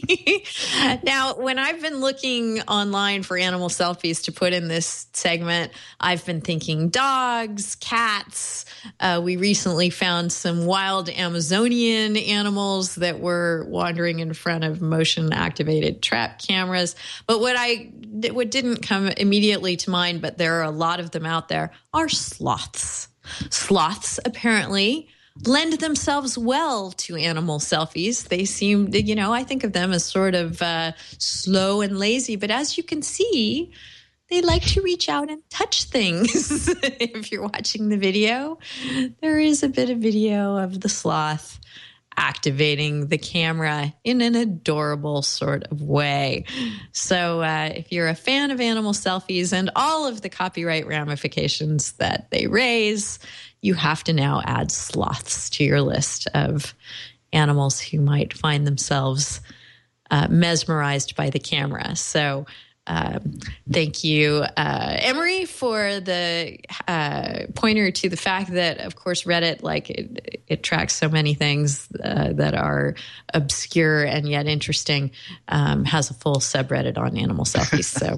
Now, when I've been looking online for animal selfies to put in this segment, I've been thinking dogs, cats. Uh, we recently found some wild Amazonian animals that were wandering in front of motion-activated trap cameras. But what I what didn't come immediately to mind, but there are a lot of them out there, are sloths. Sloths apparently lend themselves well to animal selfies. They seem, you know, I think of them as sort of uh, slow and lazy, but as you can see, they like to reach out and touch things. If you're watching the video, there is a bit of video of the sloth activating the camera in an adorable sort of way. So uh, if you're a fan of animal selfies and all of the copyright ramifications that they raise, you have to now add sloths to your list of animals who might find themselves uh, mesmerized by the camera. So um, thank you, uh, Emery, for the uh, pointer to the fact that, of course, Reddit, like it, it tracks so many things uh, that are obscure and yet interesting, um, has a full subreddit on animal selfies. So.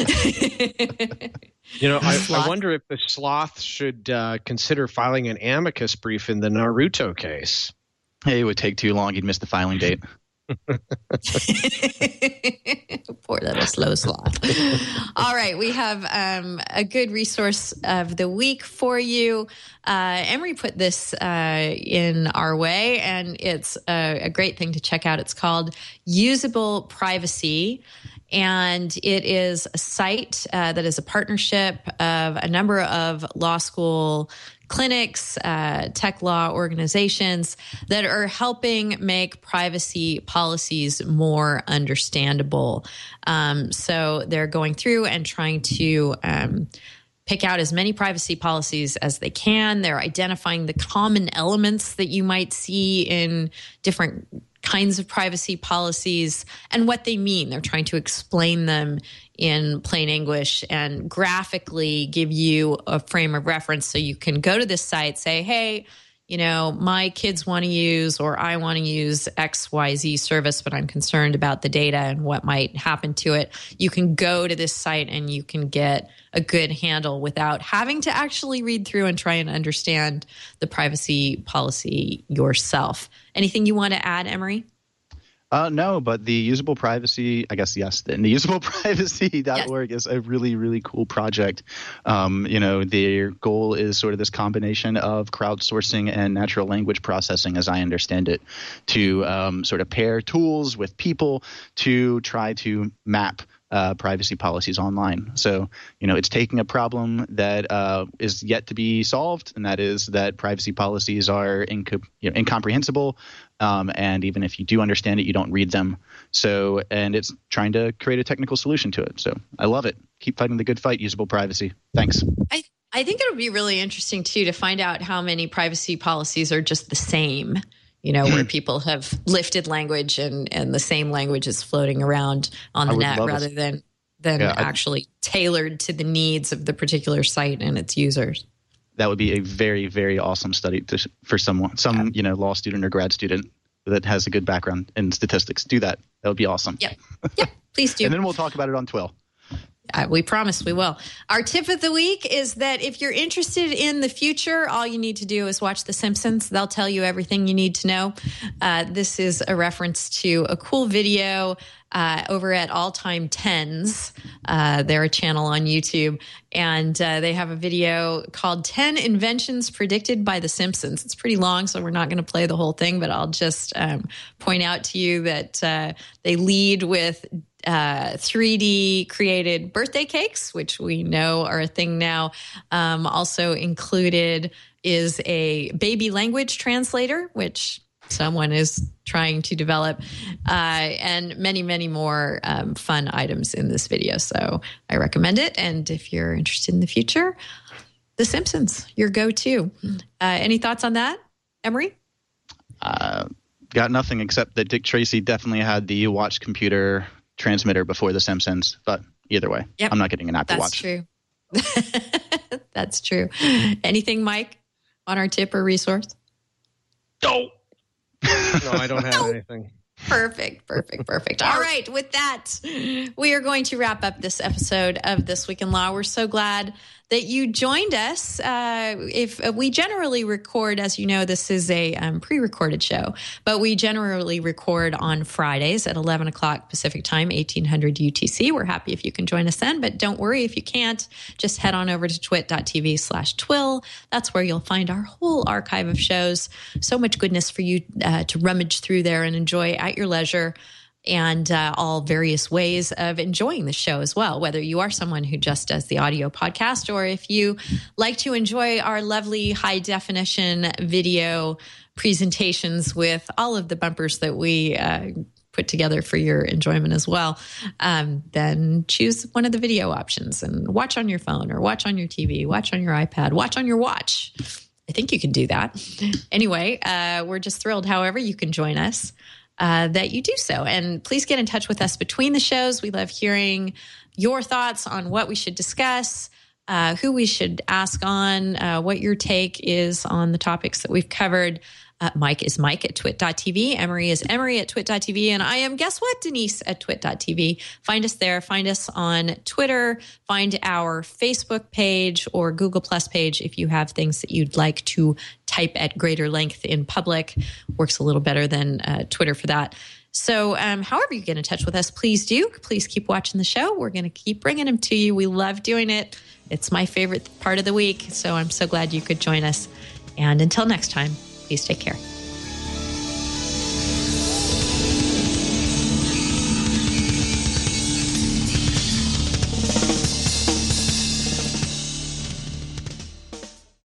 You know, I, I wonder if the sloth should uh, consider filing an amicus brief in the Naruto case. Hey, it would take too long. He'd miss the filing date. Poor little slow sloth. All right, we have um, a good resource of the week for you. Uh, Emery put this uh, in our way, and it's a, a great thing to check out. It's called Usable Privacy. And it is a site uh, that is a partnership of a number of law school clinics, uh, tech law organizations that are helping make privacy policies more understandable. Um, so they're going through and trying to um, pick out as many privacy policies as they can. They're identifying the common elements that you might see in different kinds of privacy policies and what they mean. They're trying to explain them in plain English and graphically give you a frame of reference so you can go to this site, say, hey, you know, my kids want to use or I want to use X Y Z service, but I'm concerned about the data and what might happen to it. You can go to this site and you can get a good handle without having to actually read through and try and understand the privacy policy yourself. Anything you want to add, Emery? Uh, no, but the Usable Privacy, I guess, yes, the, the usable privacy dot org yes. is a really, really cool project. Um, you know, their goal is sort of this combination of crowdsourcing and natural language processing, as I understand it, to um, sort of pair tools with people to try to map Uh, privacy policies online. So, you know, it's taking a problem that uh, is yet to be solved, and that is that privacy policies are inco- you know, incomprehensible. Um, and even if you do understand it, you don't read them. So, and it's trying to create a technical solution to it. So I love it. Keep fighting the good fight, Usable Privacy. Thanks. I, I think it'll be really interesting, too, to find out how many privacy policies are just the same. You know, where people have lifted language and, and the same language is floating around on the net rather it. than than yeah, actually tailored to the needs of the particular site and its users. That would be a very, very awesome study to, for someone, some yeah. you know, law student or grad student that has a good background in statistics. Do that. That would be awesome. Yep. Yep. Please do. And then we'll talk about it on Twill. Uh, we promise we will. Our tip of the week is that if you're interested in the future, all you need to do is watch The Simpsons. They'll tell you everything you need to know. Uh, this is a reference to a cool video uh, over at All Time Tens. Uh, they're a channel on YouTube, and uh, they have a video called ten Inventions Predicted by The Simpsons. It's pretty long, so we're not going to play the whole thing, but I'll just um, point out to you that uh, they lead with Uh, three D created birthday cakes, which we know are a thing now. Um, also included is a baby language translator, which someone is trying to develop, uh, and many, many more um, fun items in this video. So I recommend it. And if you're interested in the future, The Simpsons, your go-to. Uh, any thoughts on that, Emery? Uh, got nothing except that Dick Tracy definitely had the watch computer transmitter before The Simpsons, but either way, yep. I'm not getting an Apple That's Watch. True. That's true. Anything, Mike, on our tip or resource? No. No, I don't have anything. Perfect, perfect, perfect. All right. With that, we are going to wrap up this episode of This Week in Law. We're so glad that you joined us. Uh, if uh, we generally record, as you know, this is a um, pre-recorded show, but we generally record on Fridays at eleven o'clock Pacific time, eighteen hundred U T C. We're happy if you can join us then, but don't worry if you can't. Just head on over to twit.tv slash twill. That's where you'll find our whole archive of shows. So much goodness for you uh, to rummage through there and enjoy at your leisure. And uh, all various ways of enjoying the show as well, whether you are someone who just does the audio podcast or if you like to enjoy our lovely high definition video presentations with all of the bumpers that we uh, put together for your enjoyment as well, um, then choose one of the video options and watch on your phone or watch on your T V, watch on your iPad, watch on your watch. I think you can do that. Anyway, uh, we're just thrilled, however, you can join us. Uh, that you do so. And please get in touch with us between the shows. We love hearing your thoughts on what we should discuss, uh, who we should ask on, uh, what your take is on the topics that we've covered. Uh, Mike is Mike at twit.tv. Emery is Emery at twit.tv. And I am, guess what, Denise at twit.tv. Find us there. Find us on Twitter. Find our Facebook page or Google Plus page if you have things that you'd like to type at greater length in public. Works a little better than uh, Twitter for that. So um, however you get in touch with us, please do. Please keep watching the show. We're going to keep bringing them to you. We love doing it. It's my favorite part of the week. So I'm so glad you could join us. And until next time, please take care.